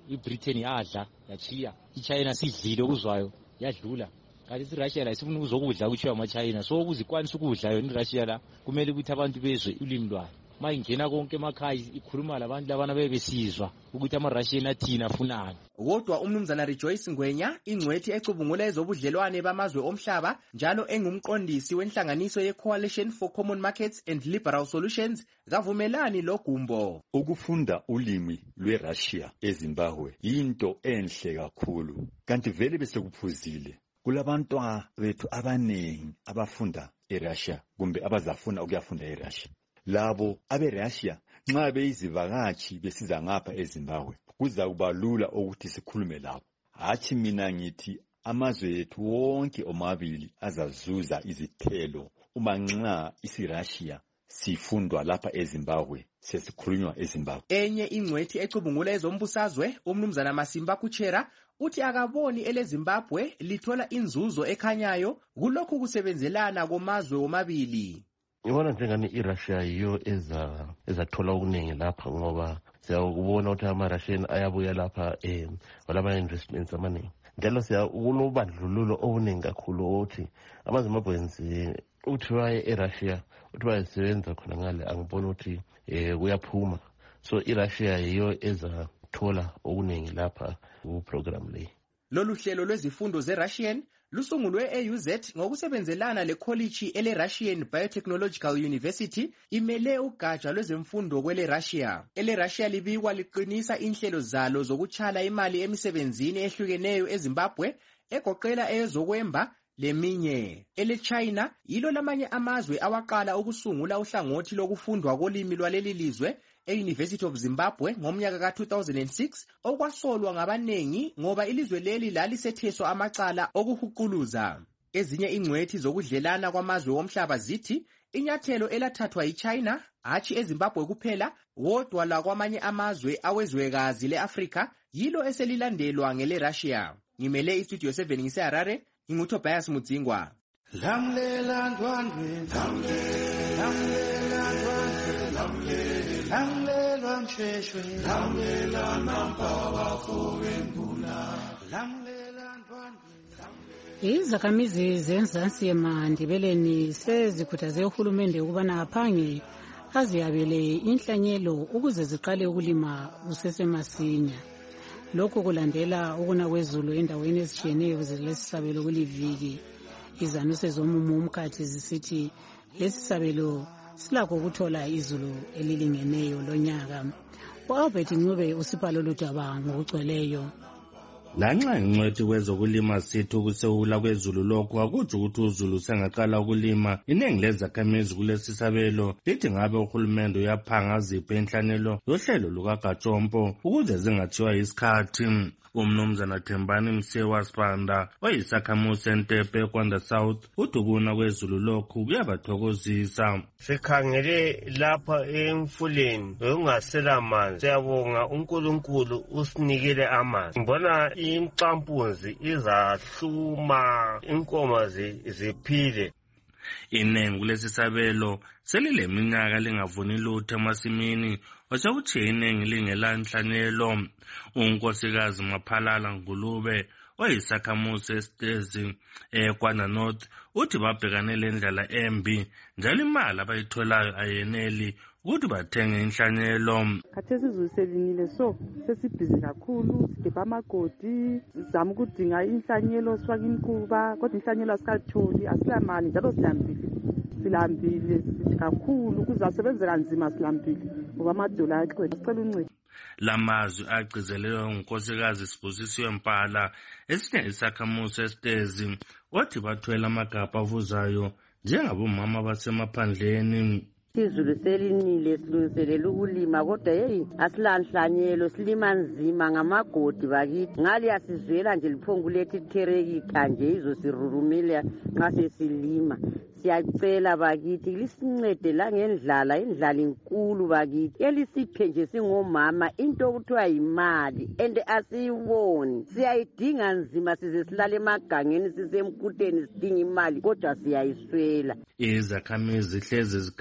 ibritain yadla yachiya, ichina sidlile okuzwayo yadlula. Kanti iRussia la isifuna ukuzokudla kuchiwa amachina, so ukuzikwanisa ukudla yona iRussia la kumele ukuthi abantu bezwe ulimi lwayo. Mayingena konke emakhaya ikhuluma labantu labana bebesizwa ukuthi amaRussian athina afunani. Kodwa umnumzana Rejoice Ngwenya, ingcwethi ecubungula ezobudlelwane bamazwe omhlaba njalo engumqondisi wenhlanganiso ye-Coalition for Common Markets and Liberal Solutions, kavumelani lo gumbo. Ukufunda ulimi lweRussia eZimbabwe into enhle kakhulu, kanti vele bese kuphuzile. Kulabantwa bethu abanengi abafunda eRussia kumbe abazafuna ukuyafunda eRussia. Labo abeRussia nxa beyizivakatshi besiza ngapha eZimbabwe kuza kubalula ukuthi sikhulume labo. Hathi mina ngithi amazwe ethu wonke omabili azazuza izithelo uma nxa isiRussia sifundwa lapha eZimbabwe sesikhulunywa eZimbabwe. Enye ingcwethi ecubungula ezombusazwe umnumzana Masimba Kuchera uthi akaboni eleZimbabwe lithola inzuzo ekhanyayo kulokhu kusebenzelana komazwe omabili. Ngibona njengani iRussia yiyo eza ezathola okuningi lapha ngoba siyakubona ukuthi amaRussian ayabuya lapha eh walama investments amaningi. Njalo siyakubona ubandlululo obuningi kakhulu ukuthi amaZimbabweans uthi waye eRussia uthi wayesebenza khona ngale angibona ukuthi eh kuyaphuma. So iRussia yiyo ezathola okuningi lapha ku program le. Lolu hlelo lwezifundo zeRussian lusungulwe e-U Z ngokusebenzelana leKholiji ele-Russian Biotechnological University imele ugatsha lwezemfundo kwele-Russia. Ele-Russia libikwa liqinisa inhlelo zalo zokutshala imali emisebenzini ehlukeneyo eZimbabwe egoqela ezokwemba leminye. Ele-China yilo lamanye amazwe awaqala ukusungula uhlangothi lokufundwa kolimi lwaleli lizwe e-University of Zimbabwe ngomnyaka ka two thousand six okwasolwa ngabanengi ngoba ilizwe leli lalisetheswa amacala okuhuquluza. Ezinye ingcwethi zokudlelana kwamazwe omhlaba zithi inyathelo elathathwa yiChina hatshi eZimbabwe kuphela kodwa la kwamanye amazwe awezwekazi le-Afrika yilo eselilandelwa ngele-Russia. Ngimele iStudio seven ngise-Harare, nginguTobias Mudzingwa. Lamlela ndwandwe, lamlela ndwandwe, lamlela msheshwe, lamlela nampa bafowenu ngula, lamlela ndwandwe. Izakhamizi zenzansi emandibeleni sezikhuthaze uhulumende ukubana aphange aziyabele inhlanyelo ukuze ziqale ukulima kusesemasinya. Lokhu kulandela ukuna kwezulu endaweni ezitshiyeneyo zilesisabelo kuliviki. Izanuse zomumo umkhathi zisithi lesisabelo silakho ukuthola izulu elilingeneyo lonyaka. U-Albert Ncube usipalo ludaba ngokugcweleyo. Lanxa ingcwethi kwezokulima sithi ukusewula kwezulu lokhu akutsho ukuthi uzulu sengaqala ukulima. Iningi lezakhamizi kulesisabelo lithi ngabe uhulumende uyaphanga ziphe inhlanelo yohlelo lukaGatshompo ukuze zingathiwa isikhathi. Umnumzana Thembani Msewa Sibanda oyisakhamuzi eNtepe Kwanda South uthi ukuna kwezulu lokhu kuyabathokozisa. Sikhangele lapha emfuleni ungasela amanzi, siyabonga uNkulunkulu usinikele amanzi. Ngibona imcampunzi izahluma inkomo ziphile. Iningi kulesisabelo selileminyaka lingavuni lutho emasimini osekuthi iningi lingela nhlanelo. Unkosikazi Maphalala Ngulube oyisakhamuzi esitezi eKwana North uthi babhekane lendlela embi njalo imali abayitholayo ayeneli ukuthi bathenge inhlanyelo. Khathesi izulu selinile so sesibhizi kakhulu sigebha amagodi sizama ukudinga inhlanyelo sifake imkuba kodwa inhlanyelo asikatholi asilamali njalo silambile silambile kakhulu kuzasebenza kanzima silambile ngoba amadola axwela sicela uncedo. Lamazwi agcizelelwe ngunkosikazi Sibusisiwe Mpala esinye isakhamuzi esitezi wathi bathwela amagabha avuzayo njengabomama basemaphandleni. Izulu selinile silungiselela ukulima kodwa hey asilanhlanyelo silima nzima ngamagodi bakithi ngale yasizwela nje liphongulethi therekika nje izosirurumela nxa sesilima. Siyacela bakithi lisincede la ngendlala indlala inkulu bakithi elisiphe nje singomama into okuthiwa imali ende asiyiboni siyayidinga nzima size silale emagangeni sisemkuteni sidinga imali kodwa siyayiswela. Izakhamizi hlezi zikhala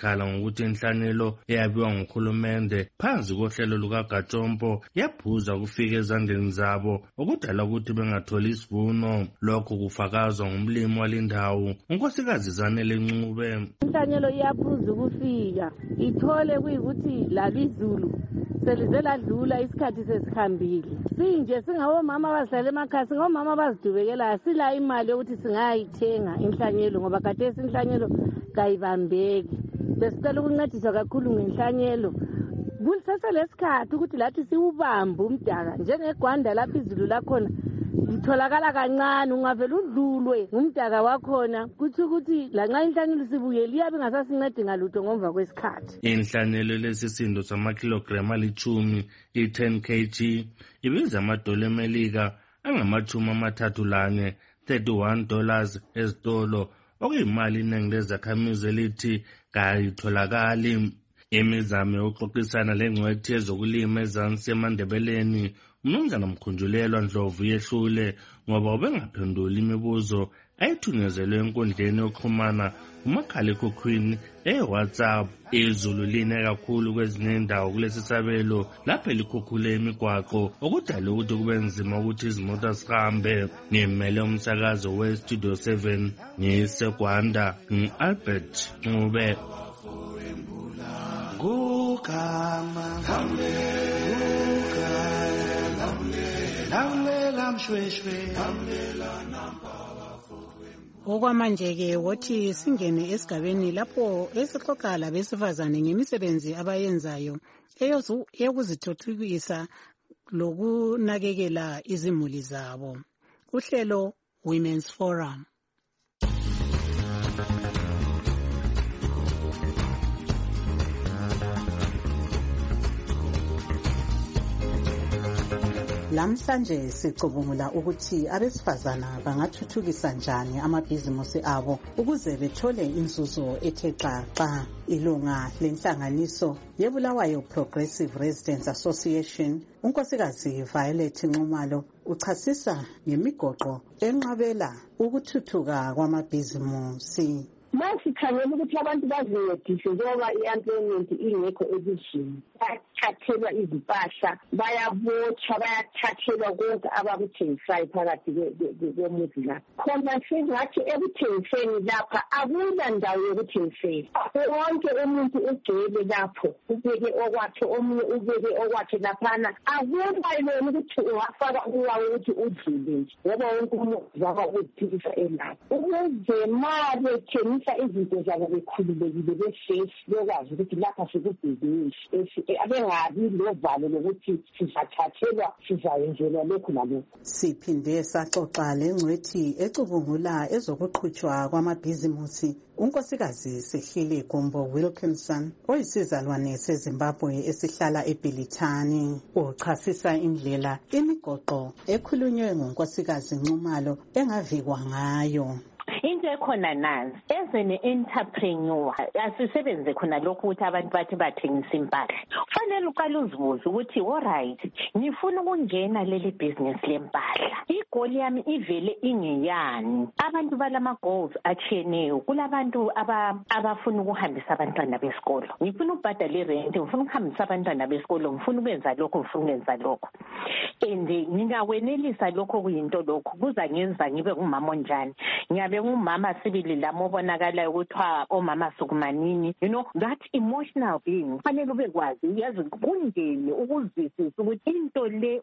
ukuthi inhlanyelo eyabiwa nguhulumende phansi kohlelo lukaGatsompo yaphuza ukufika ezandleni zabo okudala ukuthi bengatholi isivuno. Lokho kufakazwa ngumlimi walindawo unkosikazi Zanele Ncube. Inhlanyelo iyaphuza ukufika ithole kuyikuthi lalwizulu selize ladlula isikhathi sesihambile. Sinje singabomama abahlala emakhaya, singomama abazidubekelayo, sila imali yokuthi singayithenga inhlanyelo ngoba kade inhlanyelo kayibambeki. Besicela ukuncediswa kakhulu ngenhlanyelo. Kusese lesikhathi ukuthi lathi siwubambe umdaka njengegwanda lapha izulu lakhona litholakala kancane, ungavela udlulwe ngumdaka wakhona kuthi ukuthi lanxa inhlanyelo sibuye liyabe ngasasincedi ngalutho ngomva kwesikhathi. Inhlanyelo lesisindo samakilogram alichumi i-ten kilograms ibiza amadola emelika angamachumi amathathu lane thirty-one dollars ezitolo, okuyimali iningi lezakhamizi elithi kayitholakali. Imizamo yokuxoxisana lengcwethi yezokulima ezansi eMandebeleni uMnumzana Mkhunjulelwa Ndlovu yehlule ngoba ubengaphenduli imibuzo ayithunyezelwe enkundleni yokuxhumana umakhalekhukhwini e-WhatsApp. Izulu line kakhulu kwezinye indawo kulesi sabelo lapho likhukhule imigwaqo okudala ukuthi kube nzima ukuthi izimota zihambe. Ngimele umsakazo we-Studio seven ngiseGwanda ngu-Albert Ncube. Gugama lamlela mshweshwe okwamanje-ke wothi singene esigabeni lapho esixoxa labesifazane ngemisebenzi abayenzayo eyokuzithuthukisa lokunakekela izimuli zabo. Uhlelo Women's Forum. Lamhlanje sicubungula ukuthi abesifazana bangathuthukisa njani amabhizimusi abo ukuze bethole inzuzo ethe xaxa. Ilunga lenhlanganiso yeBulawayo Progressive Residents Association, unkosikazi Violet Nxumalo, uchasisa ngemigoqo enqabela ukuthuthuka kwamabhizimusi. Masikhangela ukuthi abantu bazincedise ngoba i-employment ingekho elizweni. Bayathathelwa izimpahla, bayabotshwa, bayathathelwa konke abakuthengisayo phakathi komuzi lapha. Khona singathi ekuthengiseni lapha akula ndawo yokuthengisela. Wonke umuntu ugcwele lapho, ubeke okwakhe, omunye ubeke okwakhe laphana. Akubayilona ukuthi ungafaka kuwawo ukuthi udlule nje ngoba wonke umuntu uzama ukuziphilisa elapho. Ukuze ma bethengisa izinto zabo bekhululekile behlezi bekwazi ukuthi lapha sikubhizinisi abengabi lovalo lokuthi sizathathelwa sizayenzelwa lokhu nalokhu. Siphinde saxoxa lengcwethi ecubungula ezokuqhutshwa kwamabhizimusi unkosikazi Sehlile Gumbo Wilkinson oyisizalwane seZimbabwe esihlala eBhilithani. Uchasisa indlela imigoqo ekhulunywe ngunkosikazi Nxumalo engavikwa ngayo. Into ekhona nazi ezene entrepreneur asisebenze khona lokho ukuthi abantu bathi bathengisa impahla. Kufanele uqale uzibuze ukuthi alright ngifuna ukungena leli business lempahla. Igoli yami ivele ingeyani. Abantu balama goals achiyeneyo. Kulabantu abafuna ukuhambisa abantwana besikolo. Ngifuna ukubhadala irent, ngifuna ukuhambisa abantwana besikolo, ngifuna ukwenza lokho, ngifuna ukwenza lokho. And ngingakwenelisa lokho kuyinto lokho kuzangenza ngibe ngumama onjani. Ngiyabe ngumama sibili lamo bonakala ukuthiwa omama sukumanini. You know that emotional being fanele ube kwazi yazi kungene ukuzwisisa ukuthi into le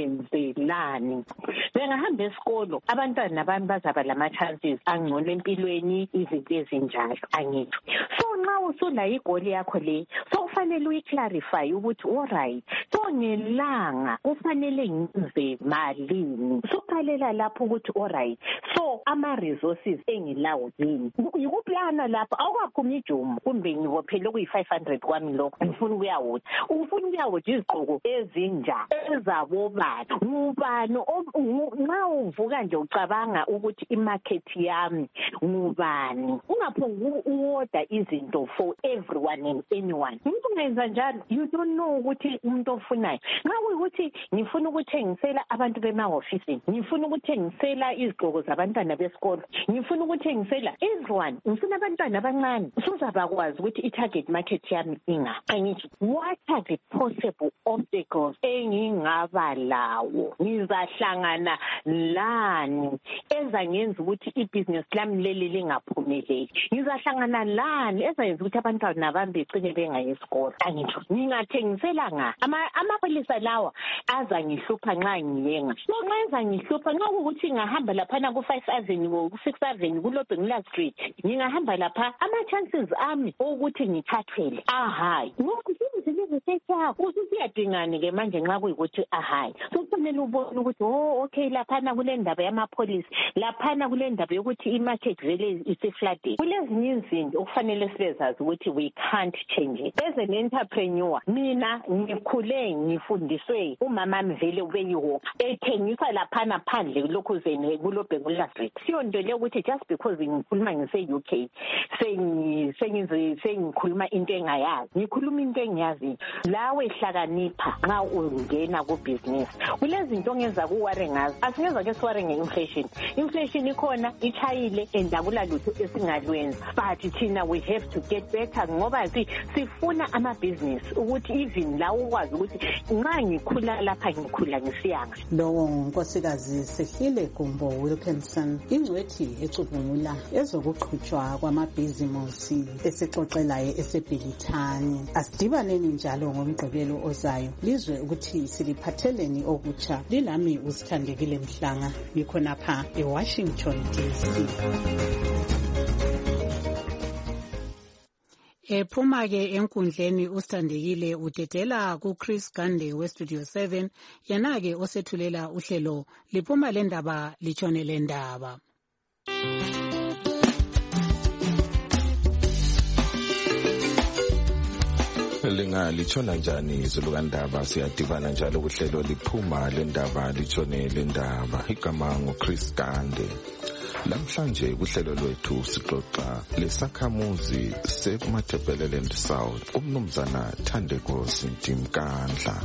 uyenzelani. Bengahamba esikolo abantwana nabantu bazaba lama chances angcono empilweni izinto ezinjalo angithi. So nxa usula igoli yakho le so kufanele uyiclarify ukuthi alright so ngelanga kufanele ngize malini. So qalela lapho ukuthi alright so ama resources engilawo yini yikuplana lapha awukaphumi ijumu kumbe ngibophele kuyi five hundred kwami lokho ngifuna ukuyawotha ufuna ukuyawotha izigqoko ezinjani ezabobani ngubani nxa uvuka nje ucabanga ukuthi imarket yami ngubani ungaphongi uorder izinto for everyone and anyone. Umuntu ngenza njalo you don't know ukuthi umuntu ofuna engiyifunayo. Nxa kuyikuthi ngifuna ukuthengisela abantu bemahofisini, ngifuna ukuthengisela izigqoko zabantwana besikolo, ngifuna ukuthengisela everyone, ngifuna abantwana abancane, usuzabakwazi ukuthi i-target market yami inga. Angithi what are the possible obstacles engingaba lawo, ngizahlangana lani ezangenza ukuthi ibhizinesi lami leli lingaphumeleli, ngizahlangana lani ezayenza ukuthi abantwana bami becine bengayi esikolo. Angithi ngingathengisela nga amapolisa lawa aza ngihlupha nxa ngiyenga, so nxa eza ngihlupha nxa ukuthi ngahamba laphana ku-five avenue ku-six avenue kulobhengula street, ngingahamba lapha ama-chances ami ukuthi ngithathele ahayi. Ngoku sezizilezeseyakho usiyadingani-ke manje nxa kuyikuthi ahayi, so kufanele ubone ukuthi oh okay laphana kule ndaba yamapolisi, laphana kule ndaba yokuthi i-market vele ise-flooding. Kulezinye izinto okufanele sibezazi ukuthi we can't change it. As an entrepreneur, mina ngikhule ngifundiswe umamami vele ubeyiwo ethengisa laphana phandle lokhuzeni kulobhengula street. Siyonto le ukuthi just because ngikhuluma ngise-U K sengize sengikhuluma into engayazi, ngikhuluma into engiyazi. Lawe hlakanipha nxa ungena kubhizinisi. Kulezinto ongenza kuware ngazo, asingeza ke siware nge-inflation. Inflation ikhona, ichayile, and akulalutho esingalwenza, but thina we have to get better ngoba sifuna amabhizinisi ukuthi even la ukwazi ukuthi nxa ngikhula lapha ngikhula ngisiyanga. Lowo ngunkosikazi Sehlile Gumbo Wilkinson, ingcwethi ecubungula ezokuqhutshwa kwamabhizinisi esixoxelayo esebhilithani. Asidibaneni njalo ngomgqibelo ozayo lizwe ukuthi siliphatheleni okutsha. Lilami uSithandekile Mhlanga, ngikhonapha eWashington D C. Ephuma-ke enkundleni uSithandekile udedela kuChris Gande weStudio seven, yena-ke osethulela uhlelo liphuma le ndaba litshone le ndaba. Lingalitshona njani izulu kandaba? Siyadibana njalo kuhlelo liphuma le ndaba litshone le ndaba. Igama nguChris Gande. Lamhlanje kuhlelo lwethu sixoxa lesakhamuzi seMatabeleland South, umnumzana Thandeko Sintimkandla.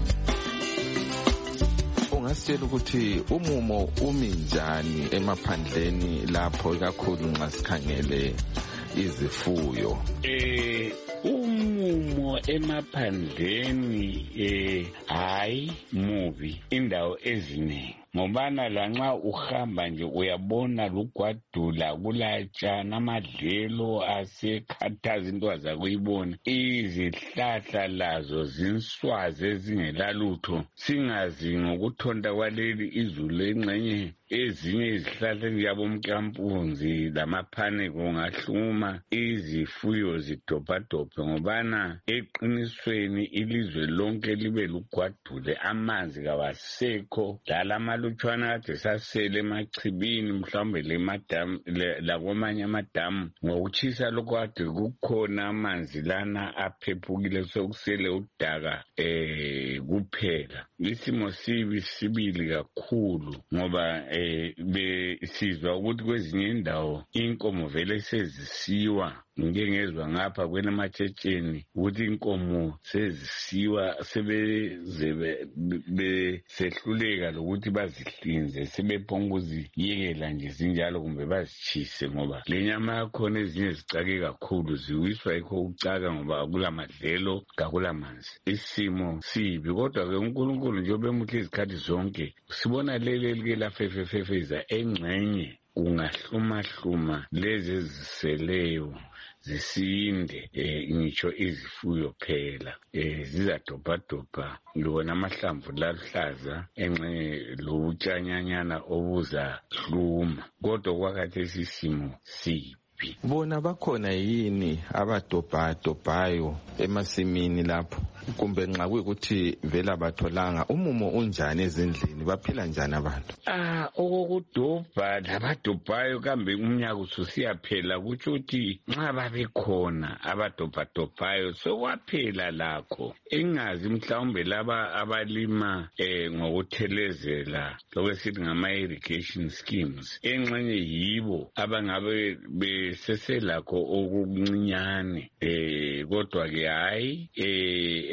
Ungasitshela ukuthi umumo umi njani emaphandleni lapho ikakhulu nxa sikhangele izifuyo? Eh umumo emaphandleni eh hayi mubi indawo eziningi, ngobana lanxa uhamba nje uyabona lugwadula kulatsha namadlelo asekhathaza into azakuyibona. Izihlahla lazo zinswazi ezingelalutho, singazi ngokuthonta kwaleli izulu engxenye ezinye izihlahla njengabomkampunzi lamaphane kungahluma izifuyo zidobhadobhe, ngobana eqinisweni ilizwe lonke libe lugwadule, amanzi kawasekho, lalama lutshwana kade sasele emachibini mhlawumbe lemadamu lakwamanye amadamu ngokutshisa lokho kade kukhona amanzi lana aphephukile, sokusele udaka eh kuphela. Isimo sibi sibili kakhulu ngoba eh besizwa ukuthi kwezinye indawo inkomo vele sezisiwa. Ngike ngezwa ngapha kwenamatshetseni ukuthi inkomo sezisiwa sebeze besehluleka lokuthi bazihlinze, sebephonguziyekela nje zinjalo kumbe bazitshise, ngoba le nyama yakhona ezinye zicake kakhulu, ziwiswa yikho ukucaka ngoba akulamadlelo kakulamanzi. Isimo sibi, kodwa ke uNkulunkulu njengoba emuhle izikhathi zonke sibona leli elike lafefefefeza engxenye ungahlumahluma lezi eziseleyo zisinde, eh ngitsho izifuyo phela eh zizadobhadobha, ngibona amahlamvu laluhlaza enxe lobutshanyanyana obuza hluma, kodwa kwakhathesi isimo sibi. Bona bakhona yini abadobhadobhayo emasimini lapho, kumbe nxa kuyikuthi vela batholanga umumo unjani ezindlini, baphila njani abantu? Ah okokudobha labadobhayo kambe umnyaka ususiyaphela, kutsho ukuthi nxa babekhona abadobhadobhayo sokwaphela lakho. Engazi mhlawumbe laba abalima eh ngokuthelezela lokwesithi ngama-irrigation schemes, engxenye yibo abangabe beseselakho okuncinyane, eh kodwa ke hayi eh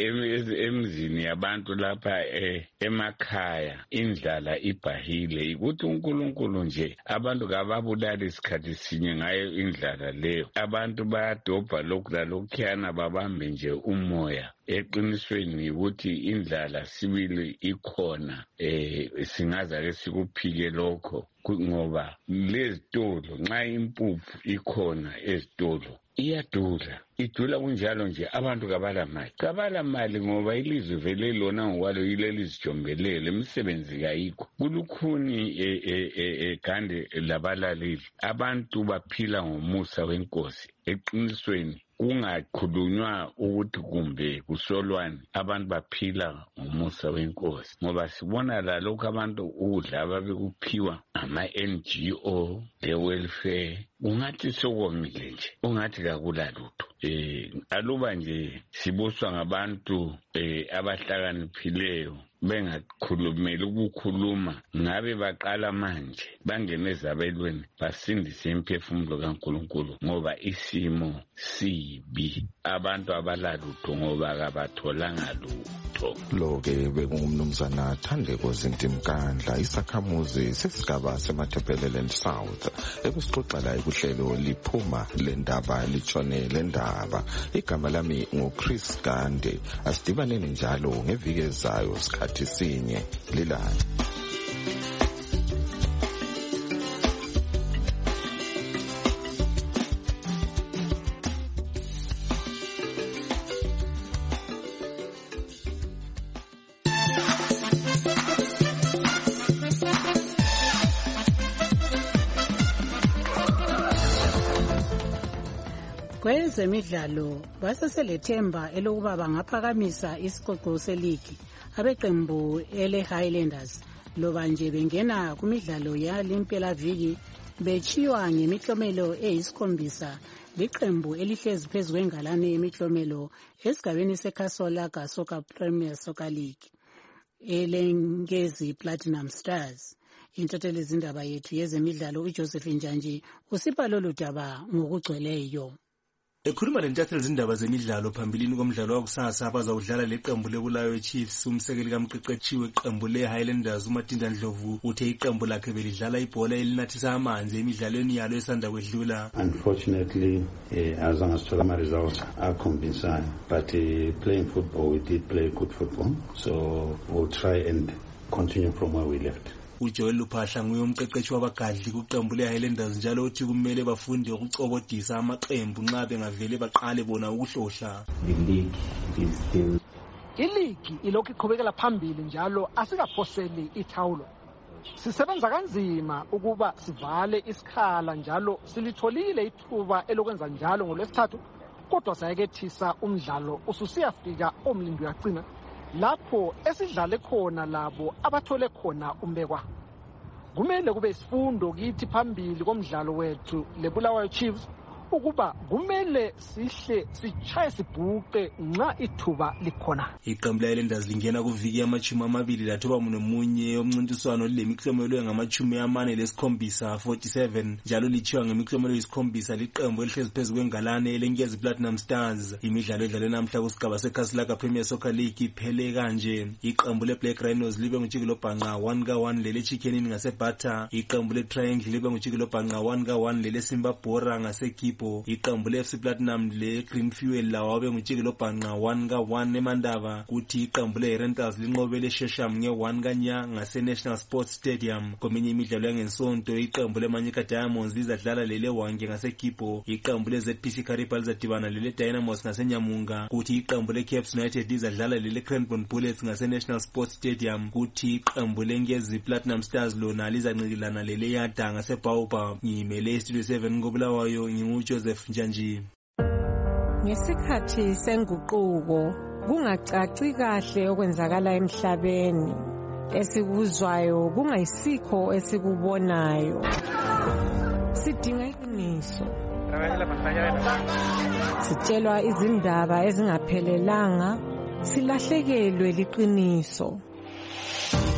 emzini yabantu lapha emakhaya indlala ibhahile ukuthi uNkulunkulu nje abantu kababulali isikhathi sinye ngayo indlala leyo. Abantu bayadobha lokhu lalokhuyana babambe nje umoya. Eqinisweni ukuthi indlala sibili ikhona, eh singaza ke sikuphike lokho ngoba lezitolo nxa impuphu ikhona ezitolo iyadula. Idula kunjalo nje abantu kabala mali. Kabala mali ngoba ilizwe vele lona ngokwalo yile lizijombelele imisebenzi kayikho. Kulukhuni egande labalaleli. Abantu baphila ngomusa wenkosi. Eqinisweni kungakhulunywa ukuthi kumbe kusolwane abantu baphila ngomusa wenkosi ngoba sibona la lokho abantu ukudla ababekuphiwa ama-N G O le-welfare ungathi sokomile nje ungathi kakula lutho. Eh aluba nje sibuswa ngabantu eh abahlakaniphileyo bengakhulumeli ukukhuluma ngabe baqala manje bangene ezabelweni basindise imphefumulo kaNkulunkulu ngoba isimo sibi abantu abalalutho ngoba kabatholanga lutho. Lo ke bekungumnumzana Thandeko Zintimkandla isakhamuzi sesigaba seMatabeleland South ekusixoxa la ekuhlelo liphuma lendaba litshone lendaba. Igama lami nguChris Gande. Asidibaneni njalo ngeviki ezayo sikhathi sinye lilana. Kwezemidlalo baseselethemba elokuba bangaphakamisa isiqoqo seligi abeqembu ele Highlanders loba nje bengena kumidlalo yalimpela viki bechiwa ngemiklomelo eyisikhombisa liqembu elihlezi phezu kwengalane yemiklomelo esigabeni seKasola Soccer Premier Soccer League elengezi Platinum Stars. Intatheli zindaba yethu yezemidlalo uJoseph Njanji usipha lolu daba ngokugcweleyo. Ekhuluma lentatheli zindaba zemidlalo phambilini komdlalo wakusasa abazawudlala leqembu leBulawayo Chiefs, umsekeli kamqeqeshi weqembu leHighlanders uMatinda Ndlovu uthe iqembu lakhe belidlala ibhola elinathisa amanzi emidlalweni yalo esanda kwedlula. Unfortunately, uh, as long as the results are convincing, but uh, playing football, we did play good football, so we'll try and continue from where we left. uJoel Luphahla nguye umqeqeshi wabagadli kuqembu leHighlanders njalo uthi kumele bafunde ukucobodisa amaqembu nxa bengavele baqale bona ukuhlohla. The league is still iligi ilokhu iqhubekela phambili njalo asikaphoseli ithawulo. Sisebenza kanzima ukuba sivale isikhala njalo silitholile ithuba elokwenza njalo ngolwesithathu kodwa sayekethisa umdlalo ususiyafika omlindi uyagcina lapho esidlale khona labo abathole khona umbekwa. Kumele kube isifundo kithi phambili komdlalo wethu leBulawayo Chiefs ukuba kumele sihle sichaye sibhuqe nxa ithuba likhona. Iqembu leHighlanders lingena kuviki yamachumi amabili lathoba nomunye omncintiswano lemiklomelo engamachumi amane lesikhombisa forty-seven njalo lichiwa ngemiklomelo yesikhombisa liqembu elihlezi phezu kwengalane elengezi Platinum Stars. Imidlalo edlale namhla kusigaba seKasola Premier Soccer League iphele kanje. Iqembu leBlack Rhinos libe ngujikelo bhanqa one ka one lele Chicken ngaseBata. Iqembu leTriangle libe ngujikelo bhanqa one ka one lele Simba Bora ngaseKipo. Iqembu leF C Platinum le Green Fuel lawo abe ngujikelo bhanqa one ka one eMandava. Kuthi iqembu leRentals linqobele Shesham nge one kanya ngase National Sports Stadium. Komenye imidlalo yangesonto iqembu leManyika Diamonds lizadlala lele Wange ngaseKipo. Iqembu leZPC Karibal lizadibana lele Dynamos ngaseNyamunga. Kuthi iqembu leCaps United lizadlala lele Cranbourne Bullets ngase National Sports Stadium. Kuthi iqembu lengezi Platinum Stars lona lizancikilana lele Yada ngaseBaobab. Ngimele Studio seven ngoBulawayo nginguJoseph Njanji. Ngesikhathi senguquko kungacaci kahle okwenzakala emhlabeni esikuzwayo kungayisikho esikubonayo sidinga iqiniso sitshelwa izindaba ezingaphelelanga silahlekelwe liqiniso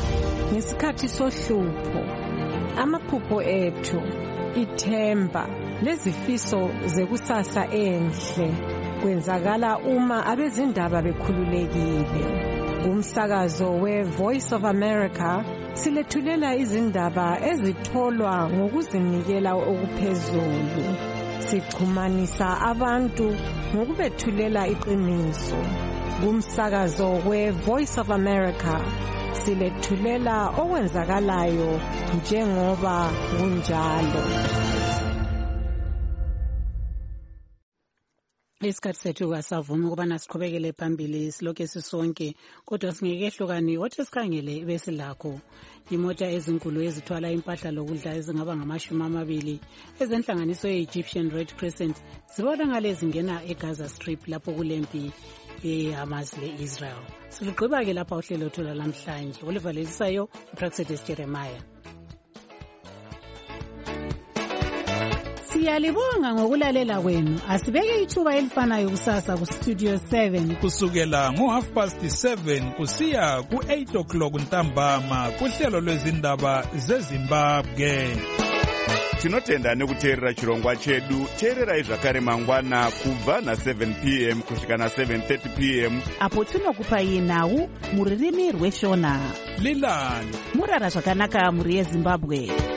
ngesikhathi sohlupho amaphupho ethu ithemba lezifiso zekusasa enhle kwenzakala uma abezindaba bekhululekile. Umsakazo we-Voice of America silethulela izindaba ezitholwa ngokuzinikela okuphezulu. Sichumanisa abantu ngokubethulela iqiniso. Kumsakazo we-Voice of America silethulela okwenzakalayo njengoba kunjalo. Isikhathi sethu kasavumi ukubana siqhubekele phambili silokhu sisonke, kodwa singekehlukani wothi sikhangele besilakho. Imota ezinkulu ezithwala impahla lokudla ezingaba ngamashumi amabili ezenhlanganiso ye-Egyptian Red Crescent zibona ngale zingena eGaza Strip lapho kulempi ye-Hamas le-Israel. Siligqiba-ke lapha uhlelo thola lamhlanje olivalelisayo uPraxedis Jeremiah. Siyalibonga ngokulalela kwenu. Asibeke ithuba elifanayo kusasa ku Studio seven kusukela ngo half past seven kusiya ku eight o'clock ntambama kuhlelo lwezindaba zeZimbabwe. Tinotenda nekuteerera chirongwa chedu. Teererai zvakare mangwana kubva na seven p m kusvika na seven thirty p m apo tinokupai nhau muririmi rweshona. Lilani murara zvakanaka muri yeZimbabwe.